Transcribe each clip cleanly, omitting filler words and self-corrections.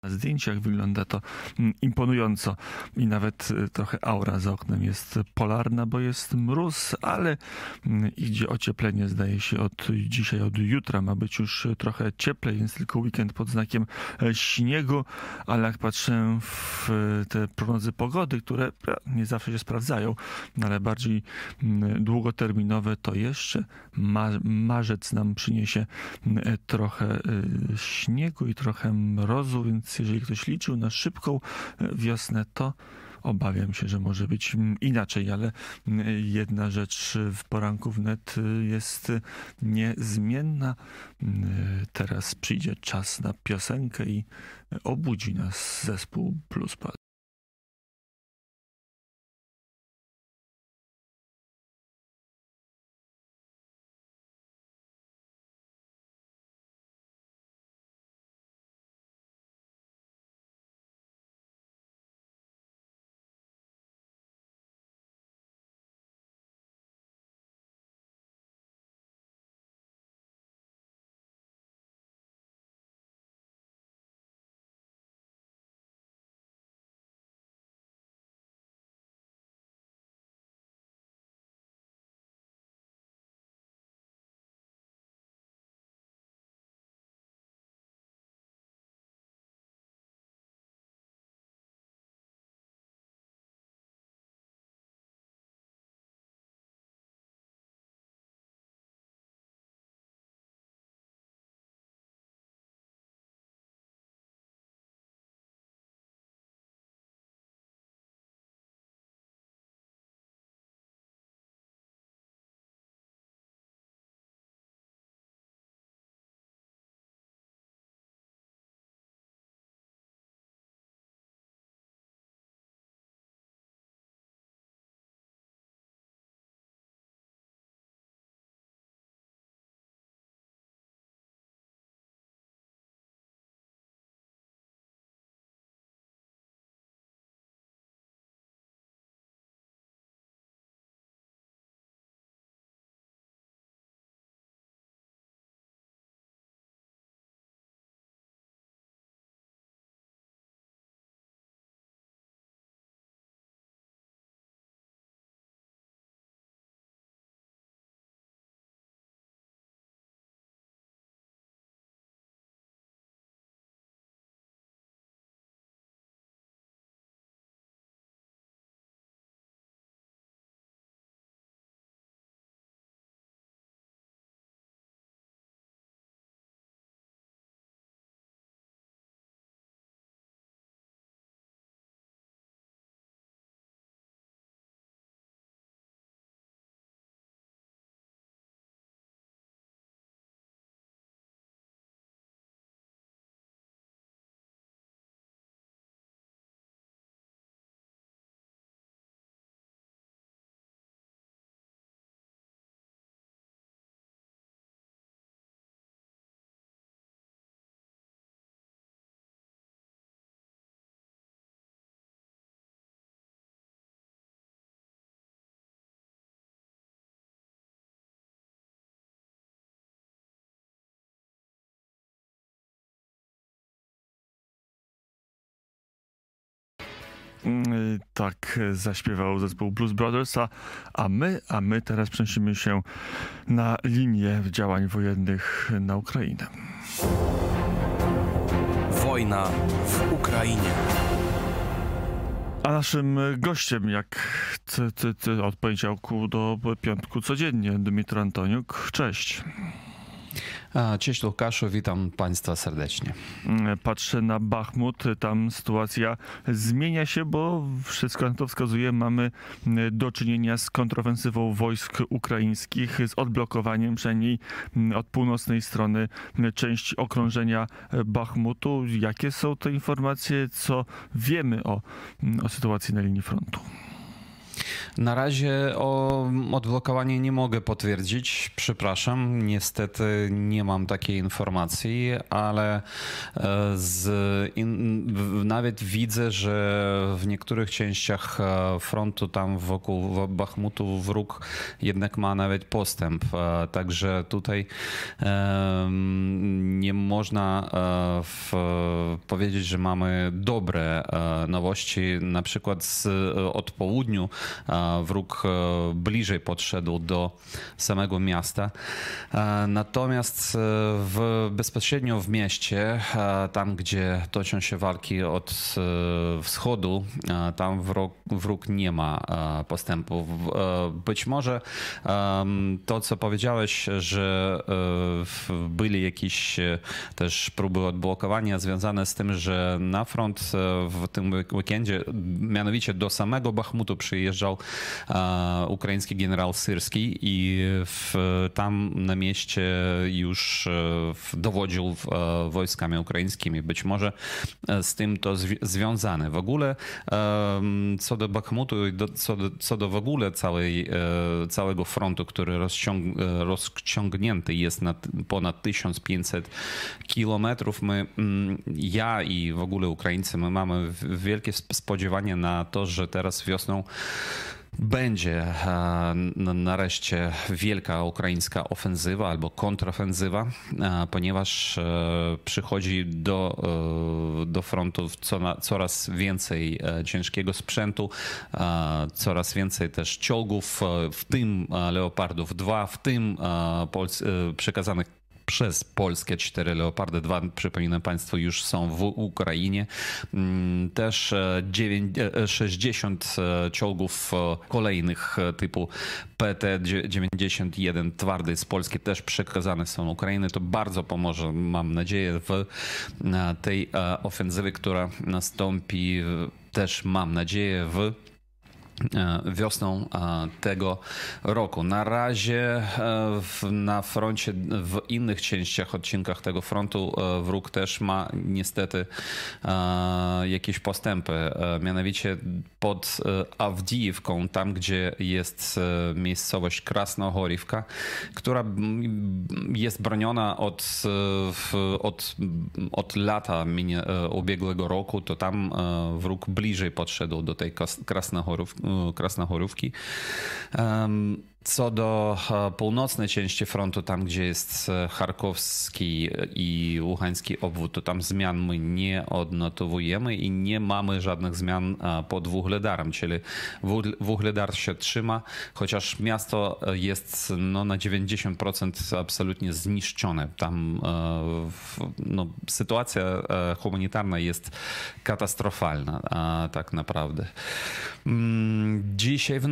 Na zdjęciach wygląda to imponująco i nawet trochę aura za oknem jest polarna, bo jest mróz, ale idzie ocieplenie, zdaje się, od dzisiaj, od jutra ma być już trochę cieplej, jest tylko weekend pod znakiem śniegu, ale jak patrzę w te prognozy pogody, które nie zawsze się sprawdzają, ale bardziej długoterminowe, to jeszcze marzec nam przyniesie trochę śniegu i trochę mrozu, więc jeżeli ktoś liczył na szybką wiosnę, to obawiam się, że może być inaczej, ale jedna rzecz w poranku wnet jest niezmienna. Teraz przyjdzie czas na piosenkę i obudzi nas zespół Bluespal. Tak zaśpiewał zespół Blues Brothers, a my teraz przenosimy się na linię działań wojennych na Ukrainę. Wojna w Ukrainie. A naszym gościem, jak od poniedziałku do piątku codziennie, Dmytro Antoniuk. Cześć. Cześć Łukaszu, witam Państwa serdecznie. Patrzę na Bachmut, tam sytuacja zmienia się, bo wszystko na to wskazuje, mamy do czynienia z kontrofensywą wojsk ukraińskich, z odblokowaniem przynajmniej od północnej strony części okrążenia Bachmutu. Jakie są te informacje, co wiemy o sytuacji na linii frontu? Na razie o odblokowaniu nie mogę potwierdzić, przepraszam, niestety nie mam takiej informacji, ale nawet widzę, że w niektórych częściach frontu tam wokół Bachmutu wróg jednak ma nawet postęp, także tutaj nie można powiedzieć, że mamy dobre nowości. Na przykład od południu wróg bliżej podszedł do samego miasta. Natomiast bezpośrednio w mieście, tam gdzie toczą się walki od wschodu, tam wróg nie ma postępu. Być może to, co powiedziałeś, że byli jakieś też próby odblokowania związane z tym, że na front w tym weekendzie, mianowicie do samego Bachmutu przyjeżdżał ukraiński generał Syrski i tam na mieście już dowodził wojskami ukraińskimi. Być może z tym to związane. W ogóle co do Bachmutu i co do w ogóle całego frontu, który rozciągnięty jest na ponad 1500 kilometrów, ja i w ogóle Ukraińcy, my mamy wielkie spodziewanie na to, że teraz wiosną będzie nareszcie wielka ukraińska ofensywa albo kontrofensywa, ponieważ przychodzi do frontu coraz więcej ciężkiego sprzętu, coraz więcej też czołgów, w tym Leopardów 2, w tym przekazanych przez Polskę 4 Leopardy 2, przypominam Państwu, już są w Ukrainie. Też 60 czołgów kolejnych typu PT-91 twardy z Polski też przekazane są Ukrainy. To bardzo pomoże, mam nadzieję, w tej ofensywie, która nastąpi też, mam nadzieję, wiosną tego roku. Na razie na froncie, w innych częściach, odcinkach tego frontu wróg też ma niestety jakieś postępy. Mianowicie pod Awdijivką, tam gdzie jest miejscowość Krasnohorivka, która jest broniona od lata ubiegłego roku, to tam wróg bliżej podszedł do tej Krasnohorówki. Co do północnej części frontu, tam gdzie jest charkowski i ługański obwód, to tam zmian my nie odnotowujemy i nie mamy żadnych zmian pod Wuhledarem, czyli Wuhledar się trzyma, chociaż miasto jest na 90% absolutnie zniszczone. Tam sytuacja humanitarna jest katastrofalna, tak naprawdę. Dzisiaj w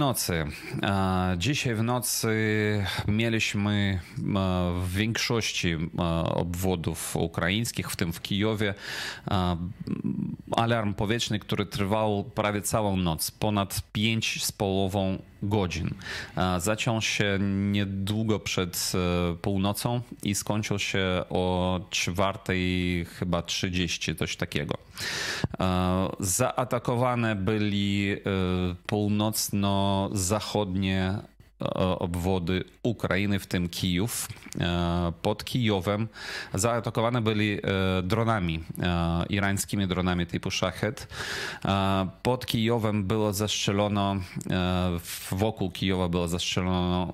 nocy mieliśmy w większości obwodów ukraińskich, w tym w Kijowie, alarm powietrzny, który trwał prawie całą noc, ponad 5,5 godzin. Zaczął się niedługo przed północą i skończył się o 4:30, coś takiego. Zaatakowane byli północno-zachodnie obwody Ukrainy, w tym Kijów. Pod Kijowem zaatakowane byli dronami, irańskimi dronami typu Shahed. Pod Kijowem było zastrzelono, wokół Kijowa było zastrzelono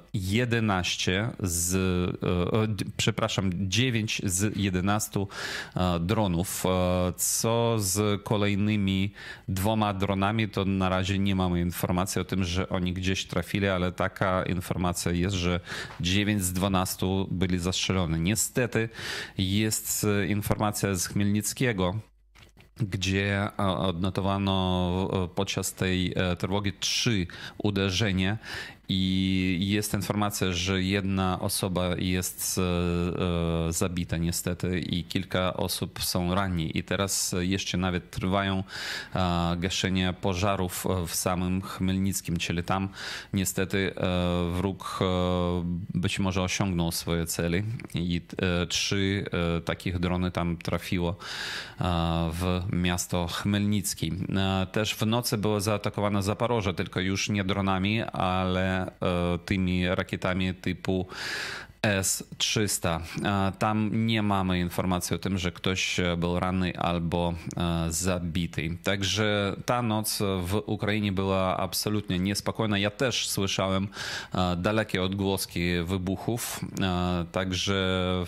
9 z 11 dronów. Co z kolejnymi 2 dronami, to na razie nie mamy informacji o tym, że oni gdzieś trafili, ale taka informacja jest, że 9 z 12 byli zastrzelone. Niestety jest informacja z Chmielnickiego, gdzie odnotowano podczas tej trwogi 3 uderzenia I jest informacja, że jedna osoba jest zabita niestety i kilka osób są ranni. I teraz jeszcze nawet trwają gaszenie pożarów w samym Chmielnickim, czyli tam niestety wróg być może osiągnął swoje cele i 3 takich drony tam trafiło w miasto Chmielnicki. Też w nocy było zaatakowane Zaporoże, tylko już nie dronami, ale tymi rakietami typu S-300. Tam nie mamy informacji o tym, że ktoś był ranny albo zabity. Także ta noc w Ukrainie była absolutnie niespokojna. Ja też słyszałem dalekie odgłoski wybuchów. Także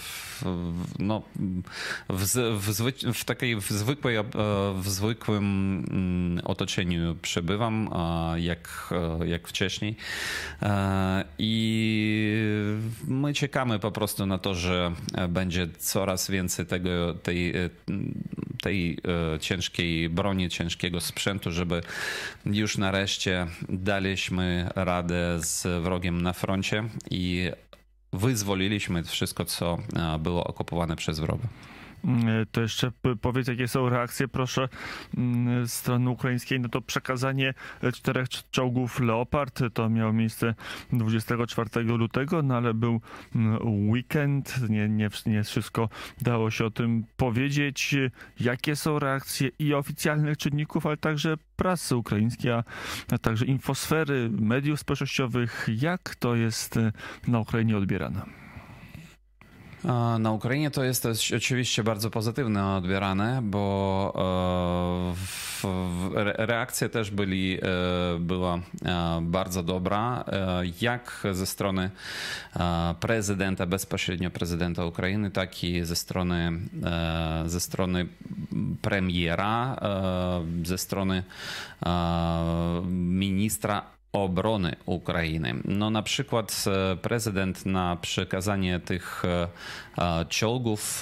w zwykłym otoczeniu przebywam, jak wcześniej. I my czekamy po prostu na to, że będzie coraz więcej tej ciężkiej broni, ciężkiego sprzętu, żeby już nareszcie daliśmy radę z wrogiem na froncie i wyzwoliliśmy wszystko, co było okupowane przez wroga. To jeszcze powiedz, jakie są reakcje, proszę, strony ukraińskiej. No to przekazanie 4 czołgów Leopard to miało miejsce 24 lutego, no ale był weekend, nie wszystko dało się o tym powiedzieć. Jakie są reakcje i oficjalnych czynników, ale także prasy ukraińskiej, a także infosfery, mediów społecznościowych? Jak to jest na Ukrainie odbierane? Na Ukrainie to jest oczywiście bardzo pozytywnie odbierane, bo reakcja też była bardzo dobra, jak ze strony prezydenta, bezpośrednio prezydenta Ukrainy, tak i ze strony premiera, ze strony ministra obrony Ukrainy. No na przykład prezydent na przekazanie tych czołgów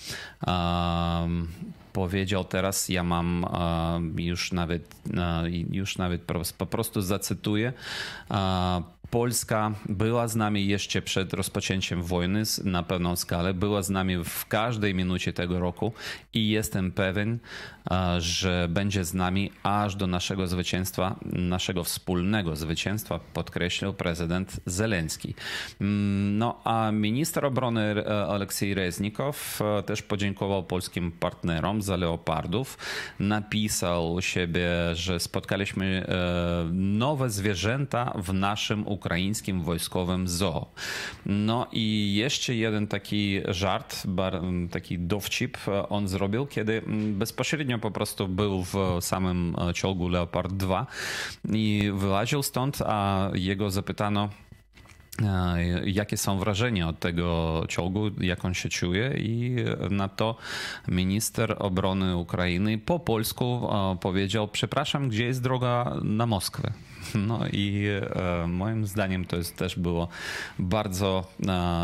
powiedział teraz, ja mam już nawet po prostu zacytuję, Polska była z nami jeszcze przed rozpoczęciem wojny na pełną skalę, była z nami w każdej minucie tego roku i jestem pewien, że będzie z nami aż do naszego zwycięstwa, naszego wspólnego zwycięstwa, podkreślił prezydent Zelenski. No a minister obrony Aleksiej Reznikow też podziękował polskim partnerom za Leopardów. Napisał u siebie, że spotkaliśmy nowe zwierzęta w naszym ukraińskim wojskowym zoo. No i jeszcze jeden taki żart, taki dowcip on zrobił, kiedy bezpośrednio po prostu był w samym czołgu Leopard 2 i wyłaził stąd, a jego zapytano, jakie są wrażenia od tego czołgu, jak on się czuje, i na to minister obrony Ukrainy po polsku powiedział: przepraszam, gdzie jest droga na Moskwę? No i moim zdaniem to też było bardzo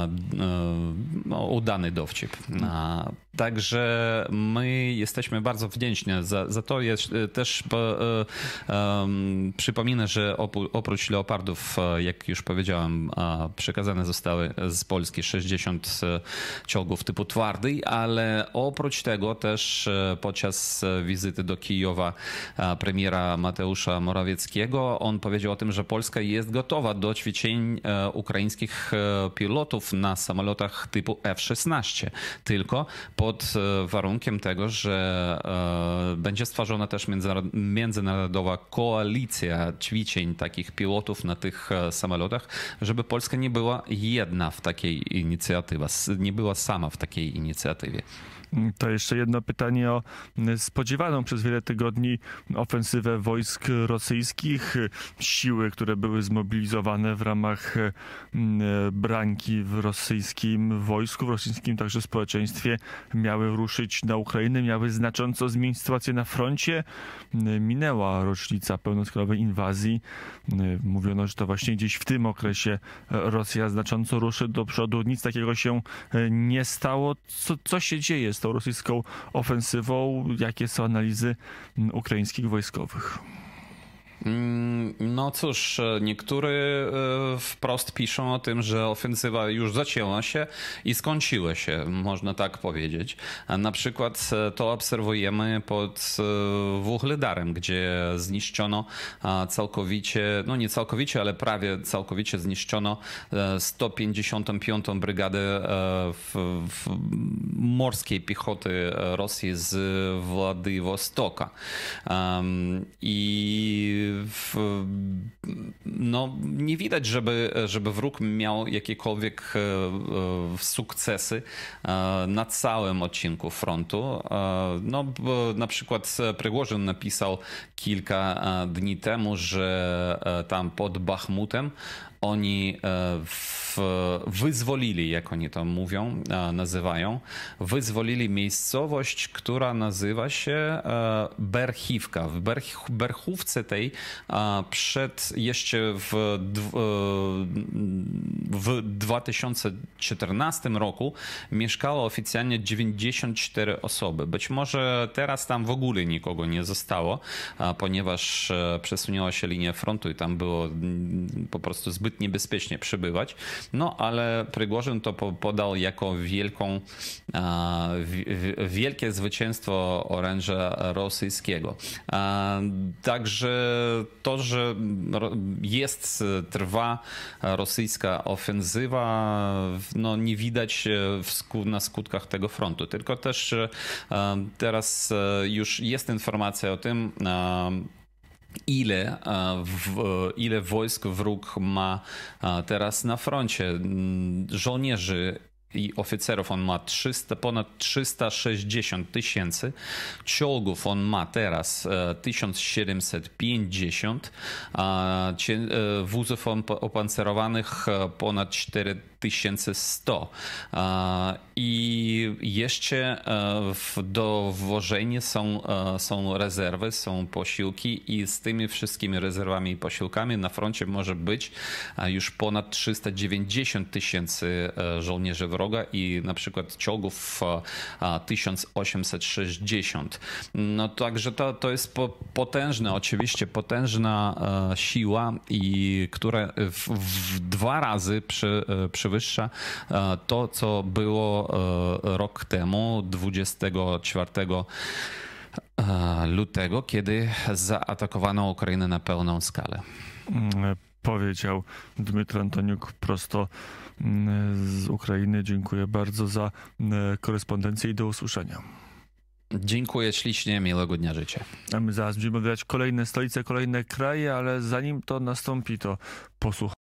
udany dowcip. Także my jesteśmy bardzo wdzięczni za to. Też przypominę, że oprócz Leopardów, jak już powiedziałem, przekazane zostały z Polski 60 czołgów typu twardy, ale oprócz tego też podczas wizyty do Kijowa premiera Mateusza Morawieckiego on powiedział o tym, że Polska jest gotowa do ćwiczeń ukraińskich pilotów na samolotach typu F-16, tylko pod warunkiem tego, że będzie stworzona też międzynarodowa koalicja ćwiczeń takich pilotów na tych samolotach, żeby Polska nie była jedna w takiej inicjatywie, nie była sama w takiej inicjatywie. To jeszcze jedno pytanie o spodziewaną przez wiele tygodni ofensywę wojsk rosyjskich. Siły, które były zmobilizowane w ramach brańki w rosyjskim wojsku, w rosyjskim także społeczeństwie, miały ruszyć na Ukrainę, miały znacząco zmienić sytuację na froncie. Minęła rocznica pełnoskalowej inwazji. Mówiono, że to właśnie gdzieś w tym okresie Rosja znacząco ruszy do przodu. Nic takiego się nie stało. Co się dzieje z tą rosyjską ofensywą? Jakie są analizy ukraińskich wojskowych? No cóż, niektórzy wprost piszą o tym, że ofensywa już zaczęła się i skończyła się, można tak powiedzieć. A na przykład to obserwujemy pod Wuhledarem, gdzie zniszczono całkowicie, no nie całkowicie, ale prawie całkowicie zniszczono 155. Brygadę morskiej piechoty Rosji z Władywostoka. I no, nie widać, żeby wróg miał jakiekolwiek sukcesy na całym odcinku frontu. No, na przykład Prigożyn napisał kilka dni temu, że tam pod Bachmutem oni wyzwolili, jak oni to mówią, nazywają, wyzwolili miejscowość, która nazywa się Berchiwka. W Berchówce tej jeszcze w 2014 roku mieszkało oficjalnie 94 osoby. Być może teraz tam w ogóle nikogo nie zostało, ponieważ przesunęła się linia frontu i tam było po prostu zbyt niebezpiecznie przebywać. No ale Prigożyn to podał jako wielkie zwycięstwo oręża rosyjskiego. Także to, że trwa rosyjska ofensywa, no nie widać na skutkach tego frontu. Tylko też teraz już jest informacja o tym, ile wojsk wróg ma teraz na froncie. Żołnierzy i oficerów on ma ponad 360 tysięcy. Czołgów on ma teraz 1750. Wózów opancerowanych ponad 4100. I jeszcze do wwożenia są rezerwy, są posiłki i z tymi wszystkimi rezerwami i posiłkami na froncie może być już ponad 390 tysięcy żołnierzy wroga i na przykład czołgów 1860. No także to jest oczywiście potężna siła i która w 2 razy przewyższa to, co było rok temu, 24 lutego, kiedy zaatakowano Ukrainę na pełną skalę. Powiedział Dmytro Antoniuk prosto z Ukrainy. Dziękuję bardzo za korespondencję i do usłyszenia. Dziękuję ślicznie, miłego dnia życzę. A my zaraz będziemy oglądać kolejne stolice, kolejne kraje, ale zanim to nastąpi, to posłuchajmy.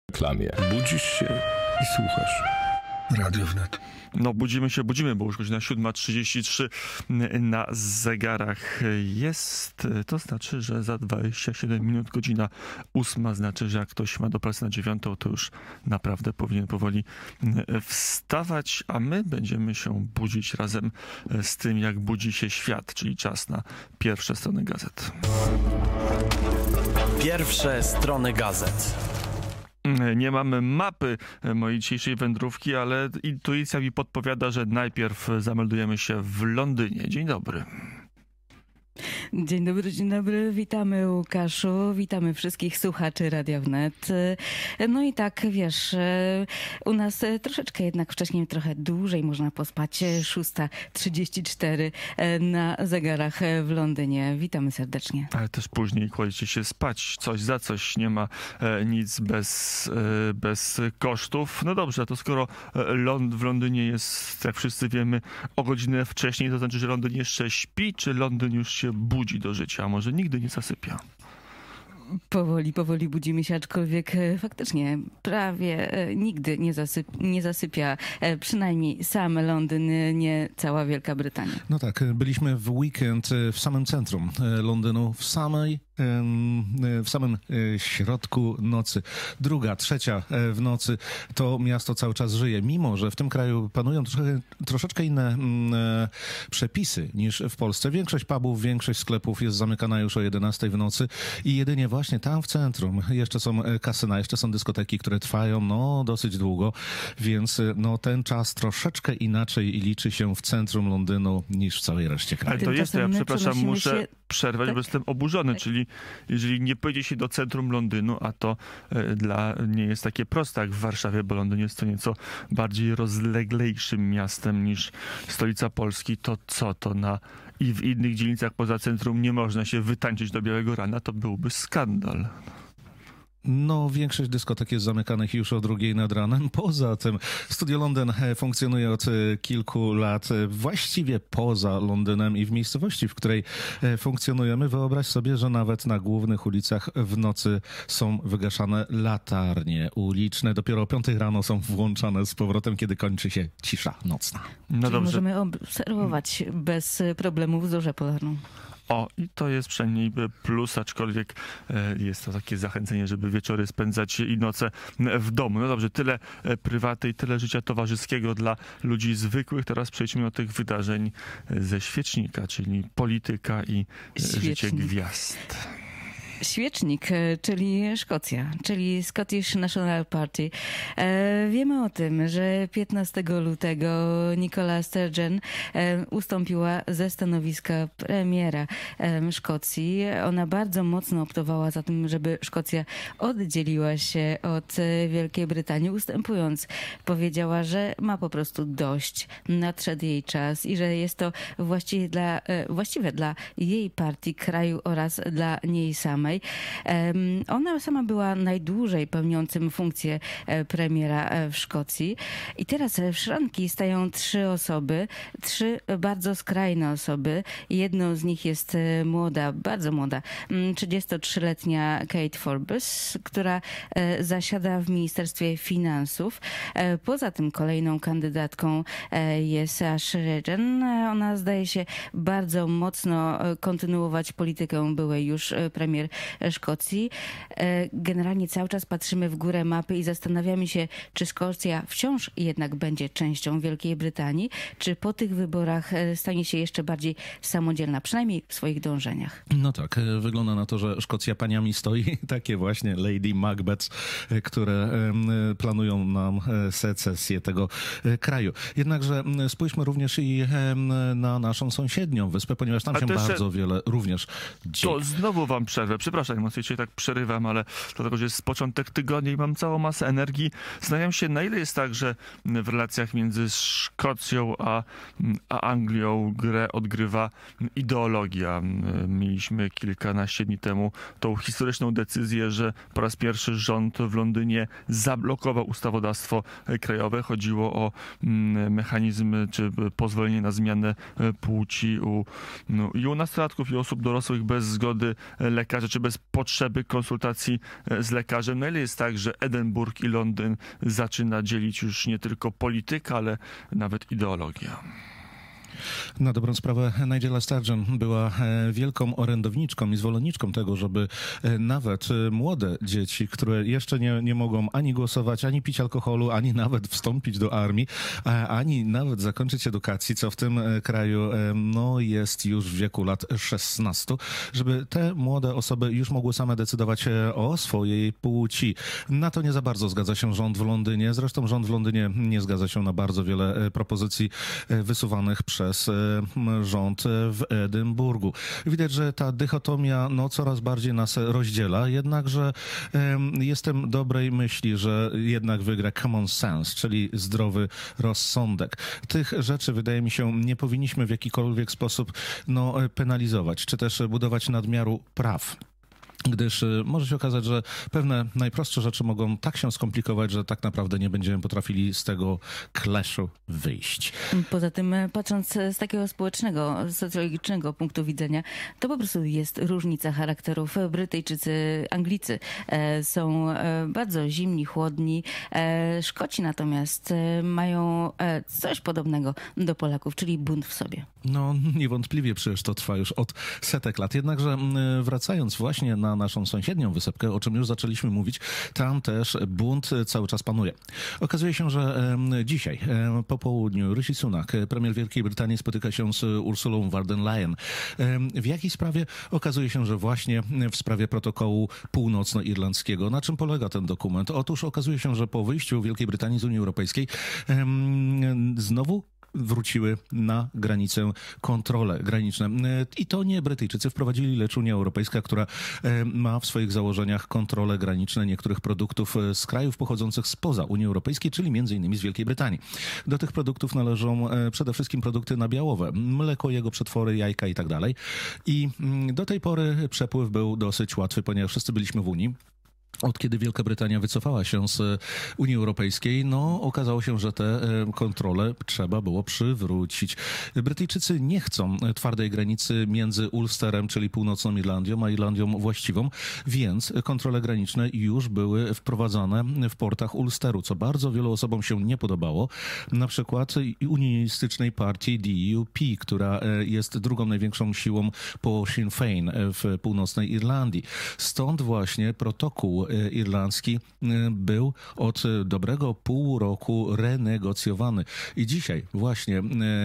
reklamie. Budzisz się i słuchasz. Radio Wnet. No budzimy, bo już godzina 7:33 na zegarach jest. To znaczy, że za 27 minut godzina 8, znaczy, że jak ktoś ma do pracy na 9, to już naprawdę powinien powoli wstawać, a my będziemy się budzić razem z tym, jak budzi się świat, czyli czas na pierwsze strony gazet. Pierwsze strony gazet. Nie mamy mapy mojej dzisiejszej wędrówki, ale intuicja mi podpowiada, że najpierw zameldujemy się w Londynie. Dzień dobry. Dzień dobry, witamy Łukaszu, witamy wszystkich słuchaczy Radia Wnet. No i tak, wiesz, u nas troszeczkę jednak wcześniej, trochę dłużej można pospać, 6:34 na zegarach w Londynie. Witamy serdecznie. Ale też później kładziecie się spać, coś za coś, nie ma nic bez kosztów. No dobrze, to skoro w Londynie jest, jak wszyscy wiemy, o godzinę wcześniej, to znaczy, że Londyn jeszcze śpi, czy Londyn już się budzi do życia, a może nigdy nie zasypia? Powoli budzimy się, aczkolwiek faktycznie prawie nigdy nie zasypia, przynajmniej sam Londyn, nie cała Wielka Brytania. No tak, byliśmy w weekend w samym centrum Londynu, w samym środku nocy. 2., 3. w nocy to miasto cały czas żyje, mimo że w tym kraju panują troszeczkę inne przepisy niż w Polsce. Większość pubów, większość sklepów jest zamykana już o 11 w nocy i jedynie właśnie tam w centrum jeszcze są kasyna, jeszcze są dyskoteki, które trwają dosyć długo, więc ten czas troszeczkę inaczej liczy się w centrum Londynu niż w całej reszcie kraju. Ale to jest, ja przepraszam, muszę przerwać, bo jestem oburzony, czyli jeżeli nie pojedzie się do centrum Londynu, a to nie jest takie proste jak w Warszawie, bo Londyn jest to nieco bardziej rozleglejszym miastem niż stolica Polski, to co to i w innych dzielnicach poza centrum nie można się wytańczyć do białego rana, to byłby skandal. Większość dyskotek jest zamykanych już o 2 nad ranem. Poza tym Studio Londyn funkcjonuje od kilku lat właściwie poza Londynem i w miejscowości, w której funkcjonujemy, wyobraź sobie, że nawet na głównych ulicach w nocy są wygaszane latarnie uliczne. Dopiero o 5 rano są włączane z powrotem, kiedy kończy się cisza nocna. No dobrze. Możemy obserwować bez problemów zorzę polarną. I to jest przynajmniej plus, aczkolwiek jest to takie zachęcenie, żeby wieczory spędzać i noce w domu. No dobrze, tyle prywaty i tyle życia towarzyskiego dla ludzi zwykłych. Teraz przejdźmy do tych wydarzeń ze świecznika, czyli polityka i życie gwiazd. Świecznik, czyli Szkocja, czyli Scottish National Party. Wiemy o tym, że 15 lutego Nicola Sturgeon ustąpiła ze stanowiska premiera Szkocji. Ona bardzo mocno optowała za tym, żeby Szkocja oddzieliła się od Wielkiej Brytanii, ustępując. Powiedziała, że ma po prostu dość, nadszedł jej czas i że jest to właściwe dla jej partii, kraju oraz dla niej samej. Ona sama była najdłużej pełniącym funkcję premiera w Szkocji. I teraz w szranki stają 3 osoby, 3 bardzo skrajne osoby. Jedną z nich jest młoda, bardzo młoda, 33-letnia Kate Forbes, która zasiada w Ministerstwie Finansów. Poza tym kolejną kandydatką jest Ash Regan. Ona zdaje się bardzo mocno kontynuować politykę byłej już premier Szkocji. Generalnie cały czas patrzymy w górę mapy i zastanawiamy się, czy Szkocja wciąż jednak będzie częścią Wielkiej Brytanii, czy po tych wyborach stanie się jeszcze bardziej samodzielna, przynajmniej w swoich dążeniach. No tak, wygląda na to, że Szkocja paniami stoi. Takie właśnie Lady Macbeth, które planują nam secesję tego kraju. Jednakże spójrzmy również i na naszą sąsiednią wyspę, ponieważ tam się bardzo wiele również dzieje. To znowu wam przerwę. Przepraszam, mocno się tak przerywam, ale dlatego, że jest początek tygodnia i mam całą masę energii. Zastanawiam się, na ile jest tak, że w relacjach między Szkocją a Anglią grę odgrywa ideologia. Mieliśmy kilkanaście dni temu tą historyczną decyzję, że po raz pierwszy rząd w Londynie zablokował ustawodawstwo krajowe. Chodziło o mechanizm czy pozwolenie na zmianę płci i u nastolatków, i osób dorosłych bez zgody lekarza, czy bez potrzeby konsultacji z lekarzem. No ile jest tak, że Edynburg i Londyn zaczyna dzielić już nie tylko polityka, ale nawet ideologia? Na dobrą sprawę Nigella Sturgeon była wielką orędowniczką i zwolenniczką tego, żeby nawet młode dzieci, które jeszcze nie mogą ani głosować, ani pić alkoholu, ani nawet wstąpić do armii, ani nawet zakończyć edukacji, co w tym kraju jest już w wieku lat 16, żeby te młode osoby już mogły same decydować o swojej płci. Na to nie za bardzo zgadza się rząd w Londynie. Zresztą rząd w Londynie nie zgadza się na bardzo wiele propozycji wysuwanych przez rząd w Edynburgu. Widać, że ta dychotomia coraz bardziej nas rozdziela, jednakże jestem dobrej myśli, że jednak wygra common sense, czyli zdrowy rozsądek. Tych rzeczy, wydaje mi się, nie powinniśmy w jakikolwiek sposób penalizować, czy też budować nadmiaru praw. Gdyż może się okazać, że pewne najprostsze rzeczy mogą tak się skomplikować, że tak naprawdę nie będziemy potrafili z tego clashu wyjść. Poza tym, patrząc z takiego społecznego, socjologicznego punktu widzenia, to po prostu jest różnica charakterów. Brytyjczycy, Anglicy są bardzo zimni, chłodni. Szkoci natomiast mają coś podobnego do Polaków, czyli bunt w sobie. No niewątpliwie przecież to trwa już od setek lat. Jednakże wracając właśnie na naszą sąsiednią wysepkę, o czym już zaczęliśmy mówić, tam też bunt cały czas panuje. Okazuje się, że dzisiaj po południu Rishi Sunak, premier Wielkiej Brytanii, spotyka się z Ursulą von der Leyen. W jakiej sprawie? Okazuje się, że właśnie w sprawie protokołu północnoirlandzkiego. Na czym polega ten dokument? Otóż okazuje się, że po wyjściu Wielkiej Brytanii z Unii Europejskiej znowu wróciły na granicę kontrole graniczne. I to nie Brytyjczycy wprowadzili, lecz Unia Europejska, która ma w swoich założeniach kontrole graniczne niektórych produktów z krajów pochodzących spoza Unii Europejskiej, czyli m.in. z Wielkiej Brytanii. Do tych produktów należą przede wszystkim produkty nabiałowe, mleko, jego przetwory, jajka i tak dalej. I do tej pory przepływ był dosyć łatwy, ponieważ wszyscy byliśmy w Unii. Od kiedy Wielka Brytania wycofała się z Unii Europejskiej, okazało się, że te kontrole trzeba było przywrócić. Brytyjczycy nie chcą twardej granicy między Ulsterem, czyli północną Irlandią, a Irlandią właściwą, więc kontrole graniczne już były wprowadzane w portach Ulsteru, co bardzo wielu osobom się nie podobało. Na przykład unionistycznej partii DUP, która jest drugą największą siłą po Sinn Féin w północnej Irlandii. Stąd właśnie protokół irlandzki był od dobrego pół roku renegocjowany. I dzisiaj właśnie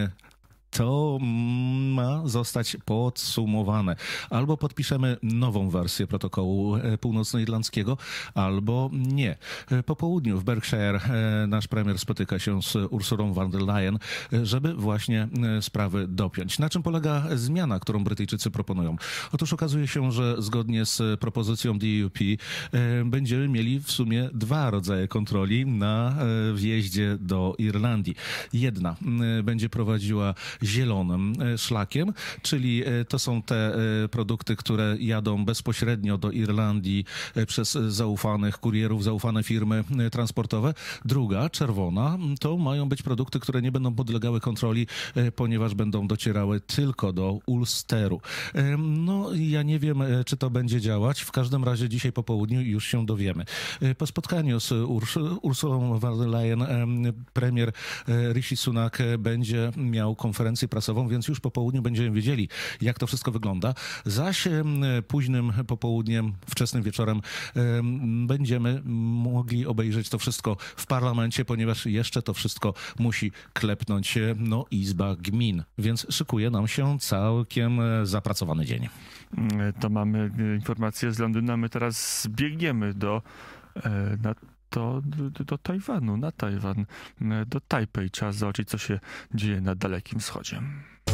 to ma zostać podsumowane. Albo podpiszemy nową wersję protokołu północnoirlandzkiego, albo nie. Po południu w Berkshire nasz premier spotyka się z Ursulą von der Leyen, żeby właśnie sprawy dopiąć. Na czym polega zmiana, którą Brytyjczycy proponują? Otóż okazuje się, że zgodnie z propozycją DUP będziemy mieli w sumie dwa rodzaje kontroli na wjeździe do Irlandii. Jedna będzie prowadziła zielonym szlakiem, czyli to są te produkty, które jadą bezpośrednio do Irlandii przez zaufanych kurierów, zaufane firmy transportowe. Druga, czerwona, to mają być produkty, które nie będą podlegały kontroli, ponieważ będą docierały tylko do Ulsteru. Ja nie wiem, czy to będzie działać. W każdym razie dzisiaj po południu już się dowiemy. Po spotkaniu z Ursulą von der Leyen premier Rishi Sunak będzie miał konferencję prasową, więc już po południu będziemy wiedzieli, jak to wszystko wygląda. Zaś późnym popołudniem, wczesnym wieczorem będziemy mogli obejrzeć to wszystko w parlamencie, ponieważ jeszcze to wszystko musi klepnąć Izba Gmin. Więc szykuje nam się całkiem zapracowany dzień. To mamy informacje z Londynu, a my teraz biegniemy do Tajwanu, na Tajwan, do Tajpej. Trzeba zobaczyć, co się dzieje na Dalekim Wschodzie.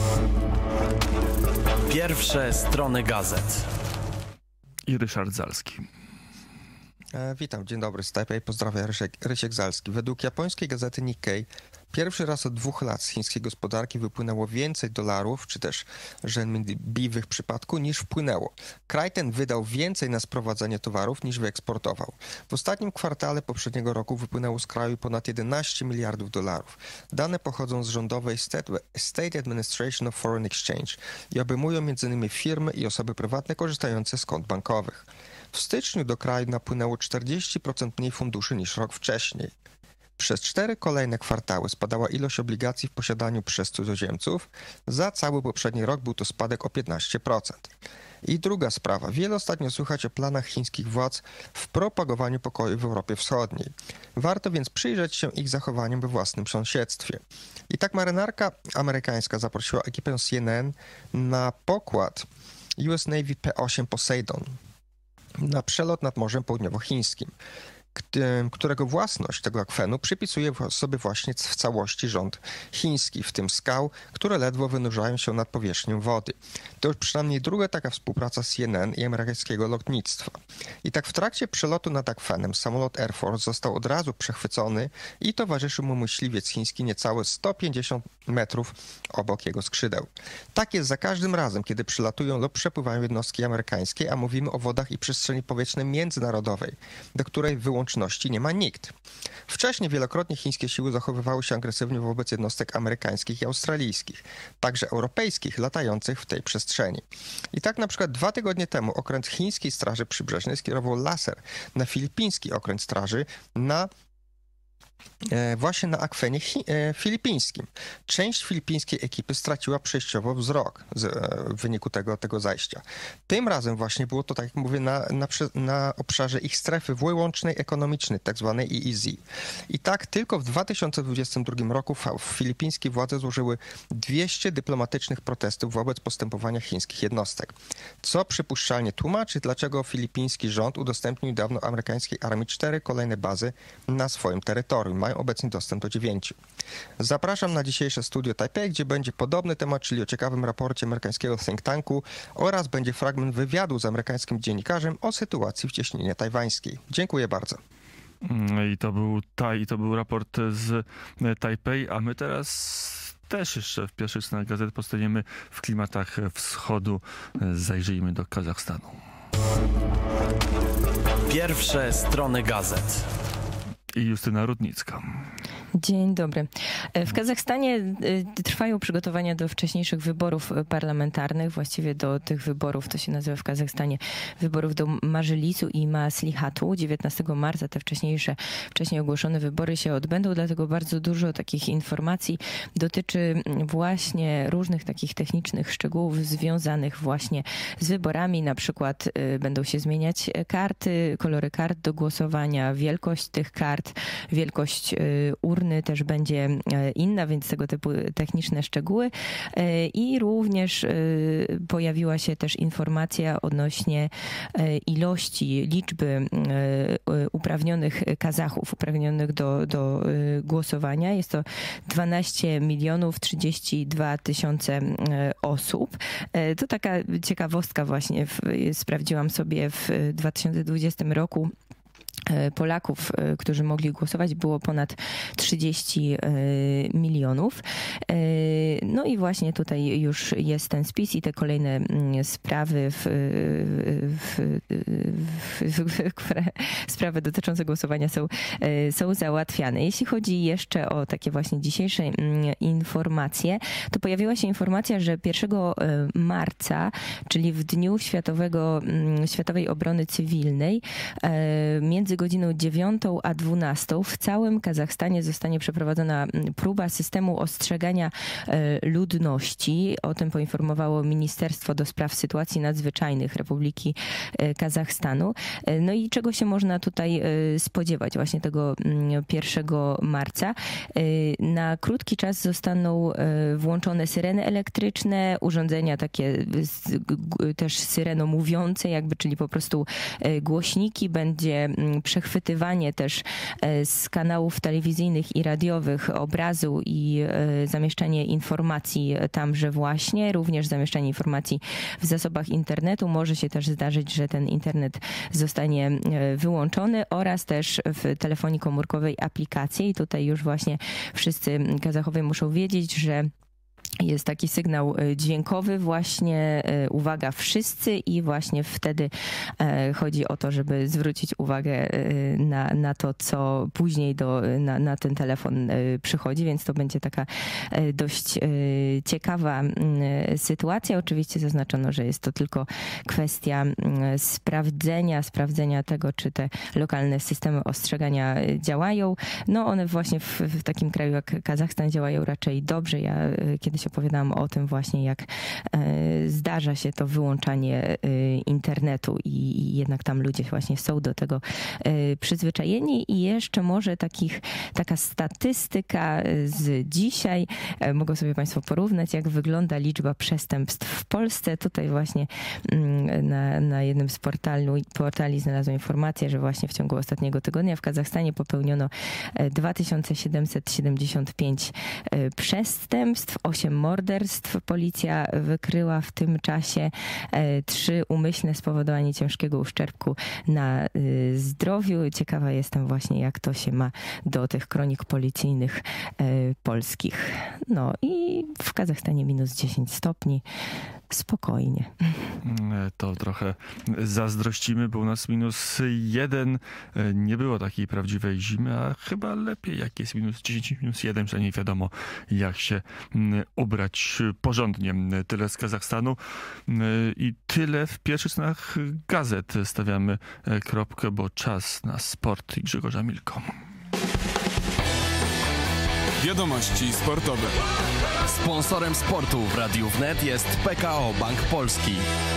Pierwsze strony gazet. I Ryszard Zalski. Witam, dzień dobry z Tajpej, pozdrawiam, Rysiek Zalski. Według japońskiej gazety Nikkei Pierwszy raz od 2 lat z chińskiej gospodarki wypłynęło więcej dolarów, czy też renminbi w ich przypadku, niż wpłynęło. Kraj ten wydał więcej na sprowadzanie towarów, niż wyeksportował. W ostatnim kwartale poprzedniego roku wypłynęło z kraju ponad 11 miliardów dolarów. Dane pochodzą z rządowej State Administration of Foreign Exchange i obejmują m.in. firmy i osoby prywatne korzystające z kont bankowych. W styczniu do kraju napłynęło 40% mniej funduszy niż rok wcześniej. Przez 4 kolejne kwartały spadała ilość obligacji w posiadaniu przez cudzoziemców. Za cały poprzedni rok był to spadek o 15%. I druga sprawa. Wiele ostatnio słychać o planach chińskich władz w propagowaniu pokoju w Europie Wschodniej. Warto więc przyjrzeć się ich zachowaniom we własnym sąsiedztwie. I tak marynarka amerykańska zaprosiła ekipę CNN na pokład US Navy P-8 Poseidon na przelot nad Morzem Południowochińskim, którego własność tego akwenu przypisuje sobie właśnie w całości rząd chiński, w tym skał, które ledwo wynurzają się nad powierzchnią wody. To już przynajmniej druga taka współpraca CNN i amerykańskiego lotnictwa. I tak w trakcie przelotu nad akwenem samolot Air Force został od razu przechwycony i towarzyszył mu myśliwiec chiński niecałe 150 metrów obok jego skrzydeł. Tak jest za każdym razem, kiedy przylatują lub przepływają jednostki amerykańskie, a mówimy o wodach i przestrzeni powietrznej międzynarodowej, do której wyłączności nie ma nikt. Wcześniej wielokrotnie chińskie siły zachowywały się agresywnie wobec jednostek amerykańskich i australijskich, także europejskich, latających w tej przestrzeni. I tak na przykład 2 tygodnie temu okręt chińskiej Straży Przybrzeżnej skierował laser na filipiński okręt straży właśnie na akwenie filipińskim. Część filipińskiej ekipy straciła przejściowo wzrok w wyniku tego zajścia. Tym razem właśnie było to, tak jak mówię, na obszarze ich strefy wyłącznej ekonomicznej, tak zwanej EEZ. I tak tylko w 2022 roku filipińskie władze złożyły 200 dyplomatycznych protestów wobec postępowania chińskich jednostek. Co przypuszczalnie tłumaczy, dlaczego filipiński rząd udostępnił niedawno amerykańskiej armii 4 kolejne bazy na swoim terytorium. Mają obecnie dostęp do 9. Zapraszam na dzisiejsze studio Tajpej, gdzie będzie podobny temat, czyli o ciekawym raporcie amerykańskiego think tanku oraz będzie fragment wywiadu z amerykańskim dziennikarzem o sytuacji w cieśninie tajwańskiej. Dziękuję bardzo. I to był raport z Tajpej, a my teraz też jeszcze w pierwszych stronach gazet postaniemy w klimatach wschodu. Zajrzyjmy do Kazachstanu. Pierwsze strony gazet. I Justyna Rudnicka. Dzień dobry. W Kazachstanie trwają przygotowania do wcześniejszych wyborów parlamentarnych. Właściwie do tych wyborów, to się nazywa w Kazachstanie wyborów do Mażelisu i Maslihatu. 19 marca te wcześniej ogłoszone wybory się odbędą, dlatego bardzo dużo takich informacji dotyczy właśnie różnych takich technicznych szczegółów związanych właśnie z wyborami. Na przykład będą się zmieniać karty, kolory kart do głosowania, wielkość tych kart, wielkość urny też będzie inna, więc tego typu techniczne szczegóły. I również pojawiła się też informacja odnośnie ilości, liczby uprawnionych Kazachów, uprawnionych do głosowania. Jest to 12 32 tysiące osób. To taka ciekawostka właśnie. Sprawdziłam sobie w 2020 roku. Polaków, którzy mogli głosować, było ponad 30 milionów. No i właśnie tutaj już jest ten spis i te kolejne sprawy sprawy dotyczące głosowania są załatwiane. Jeśli chodzi jeszcze o takie właśnie dzisiejsze informacje, to pojawiła się informacja, że 1 marca, czyli w Dniu Światowej Obrony Cywilnej, między godziną 9 a 12 w całym Kazachstanie zostanie przeprowadzona próba systemu ostrzegania ludności. O tym poinformowało Ministerstwo do Spraw Sytuacji Nadzwyczajnych Republiki Kazachstanu. No i czego się można tutaj spodziewać właśnie tego 1 marca? Na krótki czas zostaną włączone syreny elektryczne, urządzenia takie też syrenomówiące, czyli po prostu głośniki, będzie przechwytywanie też z kanałów telewizyjnych i radiowych obrazu i zamieszczanie informacji tamże właśnie, również zamieszczanie informacji w zasobach internetu. Może się też zdarzyć, że ten internet zostanie wyłączony oraz też w telefonii komórkowej aplikacje i tutaj już właśnie wszyscy Kazachowie muszą wiedzieć, że jest taki sygnał dźwiękowy właśnie, uwaga wszyscy i właśnie wtedy chodzi o to, żeby zwrócić uwagę na to, co później na ten telefon przychodzi, więc to będzie taka dość ciekawa sytuacja. Oczywiście zaznaczono, że jest to tylko kwestia sprawdzenia tego, czy te lokalne systemy ostrzegania działają. No one właśnie w takim kraju jak Kazachstan działają raczej dobrze. Ja kiedyś opowiadałam o tym właśnie, jak zdarza się to wyłączanie internetu i jednak tam ludzie właśnie są do tego przyzwyczajeni. I jeszcze może taka statystyka z dzisiaj. Mogą sobie Państwo porównać, jak wygląda liczba przestępstw w Polsce. Tutaj właśnie na jednym z portali znalazłam informację, że właśnie w ciągu ostatniego tygodnia w Kazachstanie popełniono 2775 przestępstw, 8 morderstw. Policja wykryła w tym czasie 3 umyślne spowodowanie ciężkiego uszczerbku na zdrowiu. Ciekawa jestem właśnie, jak to się ma do tych kronik policyjnych polskich. No i w Kazachstanie minus 10 stopni. Spokojnie. To trochę zazdrościmy, bo u nas minus 1. Nie było takiej prawdziwej zimy, a chyba lepiej jak jest minus 10, minus 1, przynajmniej wiadomo jak się ubrać porządnie. Tyle z Kazachstanu i tyle w pierwszych stronach gazet. Stawiamy kropkę, bo czas na sport i Grzegorza Milko. Wiadomości sportowe. Sponsorem sportu w Radiu Wnet jest PKO Bank Polski.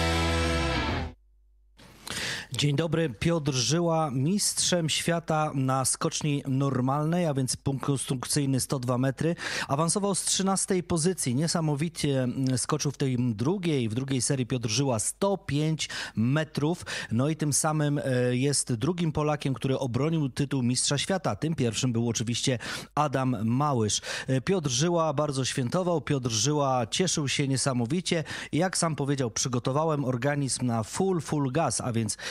Dzień dobry, Piotr Żyła, mistrzem świata na skoczni normalnej, a więc punkt konstrukcyjny 102 metry. Awansował z 13 pozycji. Niesamowicie skoczył w drugiej serii Piotr Żyła 105 metrów. No i tym samym jest drugim Polakiem, który obronił tytuł mistrza świata. Tym pierwszym był oczywiście Adam Małysz. Piotr Żyła bardzo świętował. Piotr Żyła cieszył się niesamowicie. I jak sam powiedział, przygotowałem organizm na full gas, a więc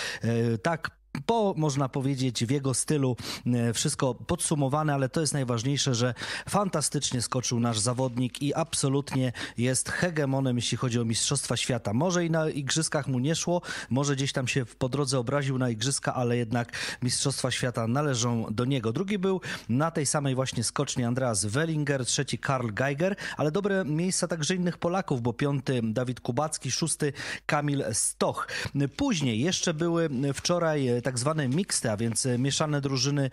tak można powiedzieć w jego stylu wszystko podsumowane, ale to jest najważniejsze, że fantastycznie skoczył nasz zawodnik i absolutnie jest hegemonem, jeśli chodzi o mistrzostwa świata. Może i na igrzyskach mu nie szło, może gdzieś tam się po drodze obraził na igrzyska, ale jednak mistrzostwa świata należą do niego. Drugi był na tej samej właśnie skoczni Andreas Wellinger, trzeci Karl Geiger, ale dobre miejsca także innych Polaków, bo 5 Dawid Kubacki, 6 Kamil Stoch. Później jeszcze były wczoraj tak zwane mixte, a więc mieszane drużyny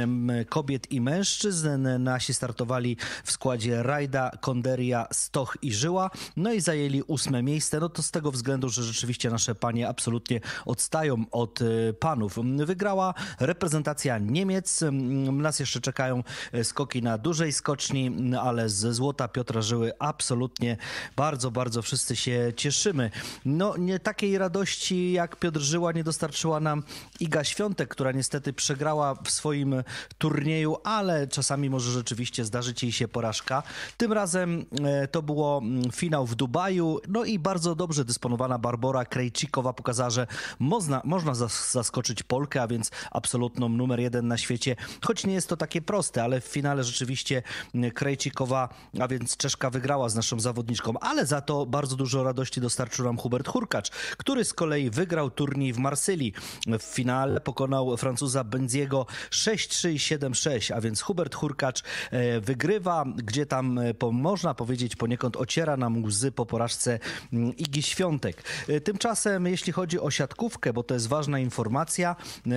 kobiet i mężczyzn. Nasi startowali w składzie Rajda, Konderia, Stoch i Żyła. No i zajęli 8 miejsce. No to z tego względu, że rzeczywiście nasze panie absolutnie odstają od panów. Wygrała reprezentacja Niemiec. Nas jeszcze czekają skoki na dużej skoczni, ale ze złota Piotra Żyły absolutnie bardzo wszyscy się cieszymy. No nie takiej radości jak Piotr Żyła nie dostarczyła nam Iga Świątek, która niestety przegrała w swoim turnieju, ale czasami może rzeczywiście zdarzyć jej się porażka. Tym razem to było finał w Dubaju, no i bardzo dobrze dysponowana Barbora Krejcikowa pokazała, że można zaskoczyć Polkę, a więc absolutną numer 1 na świecie, choć nie jest to takie proste, ale w finale rzeczywiście Krejcikowa, a więc Czeszka, wygrała z naszą zawodniczką, ale za to bardzo dużo radości dostarczył nam Hubert Hurkacz, który z kolei wygrał turniej w Marsylii. W finale pokonał Francuza Benziego 6-3 i 7-6, a więc Hubert Hurkacz wygrywa, gdzie tam można powiedzieć poniekąd ociera nam łzy po porażce Igi Świątek. Tymczasem jeśli chodzi o siatkówkę, bo to jest ważna informacja,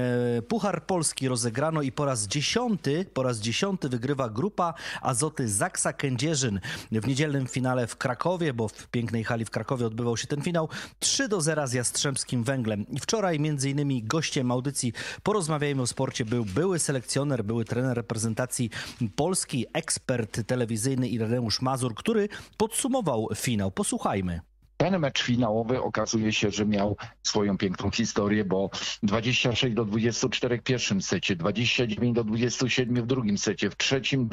Puchar Polski rozegrano i po raz dziesiąty wygrywa grupa Azoty Zaksa Kędzierzyn. W niedzielnym finale w Krakowie, bo w pięknej hali w Krakowie odbywał się ten finał, 3-0 z Jastrzębskim Węglem. I wczoraj między innymi gościem audycji Porozmawiajmy o sporcie był były selekcjoner, były trener reprezentacji Polski, ekspert telewizyjny Ireneusz Mazur, który podsumował finał. Posłuchajmy. ten mecz finałowy okazuje się, że miał swoją piękną historię, bo 26-24 w pierwszym secie, 29-27 w drugim secie, w trzecim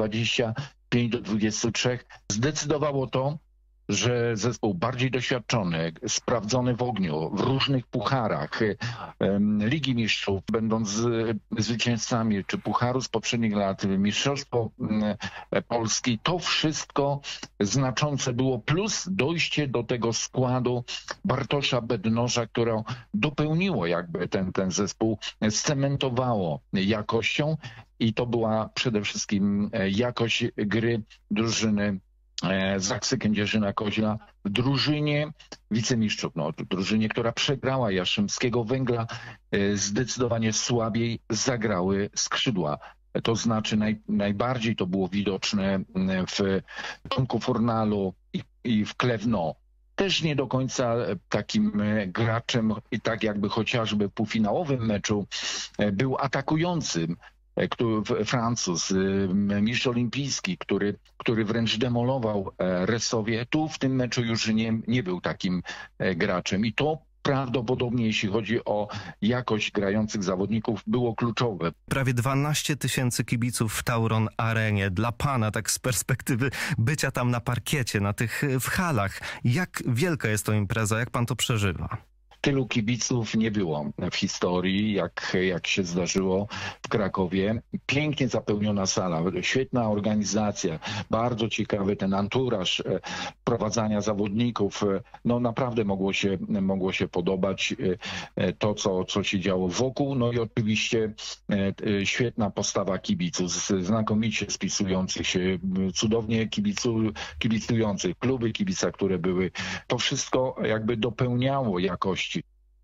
25-23. Zdecydowało to, że zespół bardziej doświadczony, sprawdzony w ogniu, w różnych pucharach Ligi Mistrzów, będąc zwycięzcami czy pucharu z poprzednich lat, Mistrzostwo Polski, to wszystko znaczące było, plus dojście do tego składu Bartosza Bednoża, które dopełniło jakby ten zespół, scementowało jakością i to była przede wszystkim jakość gry drużyny Zaksy Kędzierzyna-Koźla w drużynie wicemistrzów, drużynie, która przegrała Jastrzębskiego Węgla, zdecydowanie słabiej zagrały skrzydła. To znaczy najbardziej to było widoczne w Tomku Fornalu i w Klewno. Też nie do końca takim graczem, i tak jakby chociażby w półfinałowym meczu był atakującym, Francuz, mistrz olimpijski, który wręcz demolował Resowie, tu w tym meczu już nie był takim graczem. I to prawdopodobnie, jeśli chodzi o jakość grających zawodników, było kluczowe. Prawie 12 000 kibiców w Tauron Arenie. Dla pana, tak z perspektywy bycia tam na parkiecie, na tych w halach, jak wielka jest to impreza, jak pan to przeżywa? Tylu kibiców nie było w historii, jak się zdarzyło w Krakowie. Pięknie zapełniona sala, świetna organizacja, bardzo ciekawy ten anturaż prowadzenia zawodników. No naprawdę mogło się podobać to, co się działo wokół. No i oczywiście świetna postawa kibiców, znakomicie spisujących się, cudownie kibicujących, kluby kibica, które były. To wszystko jakby dopełniało jakości.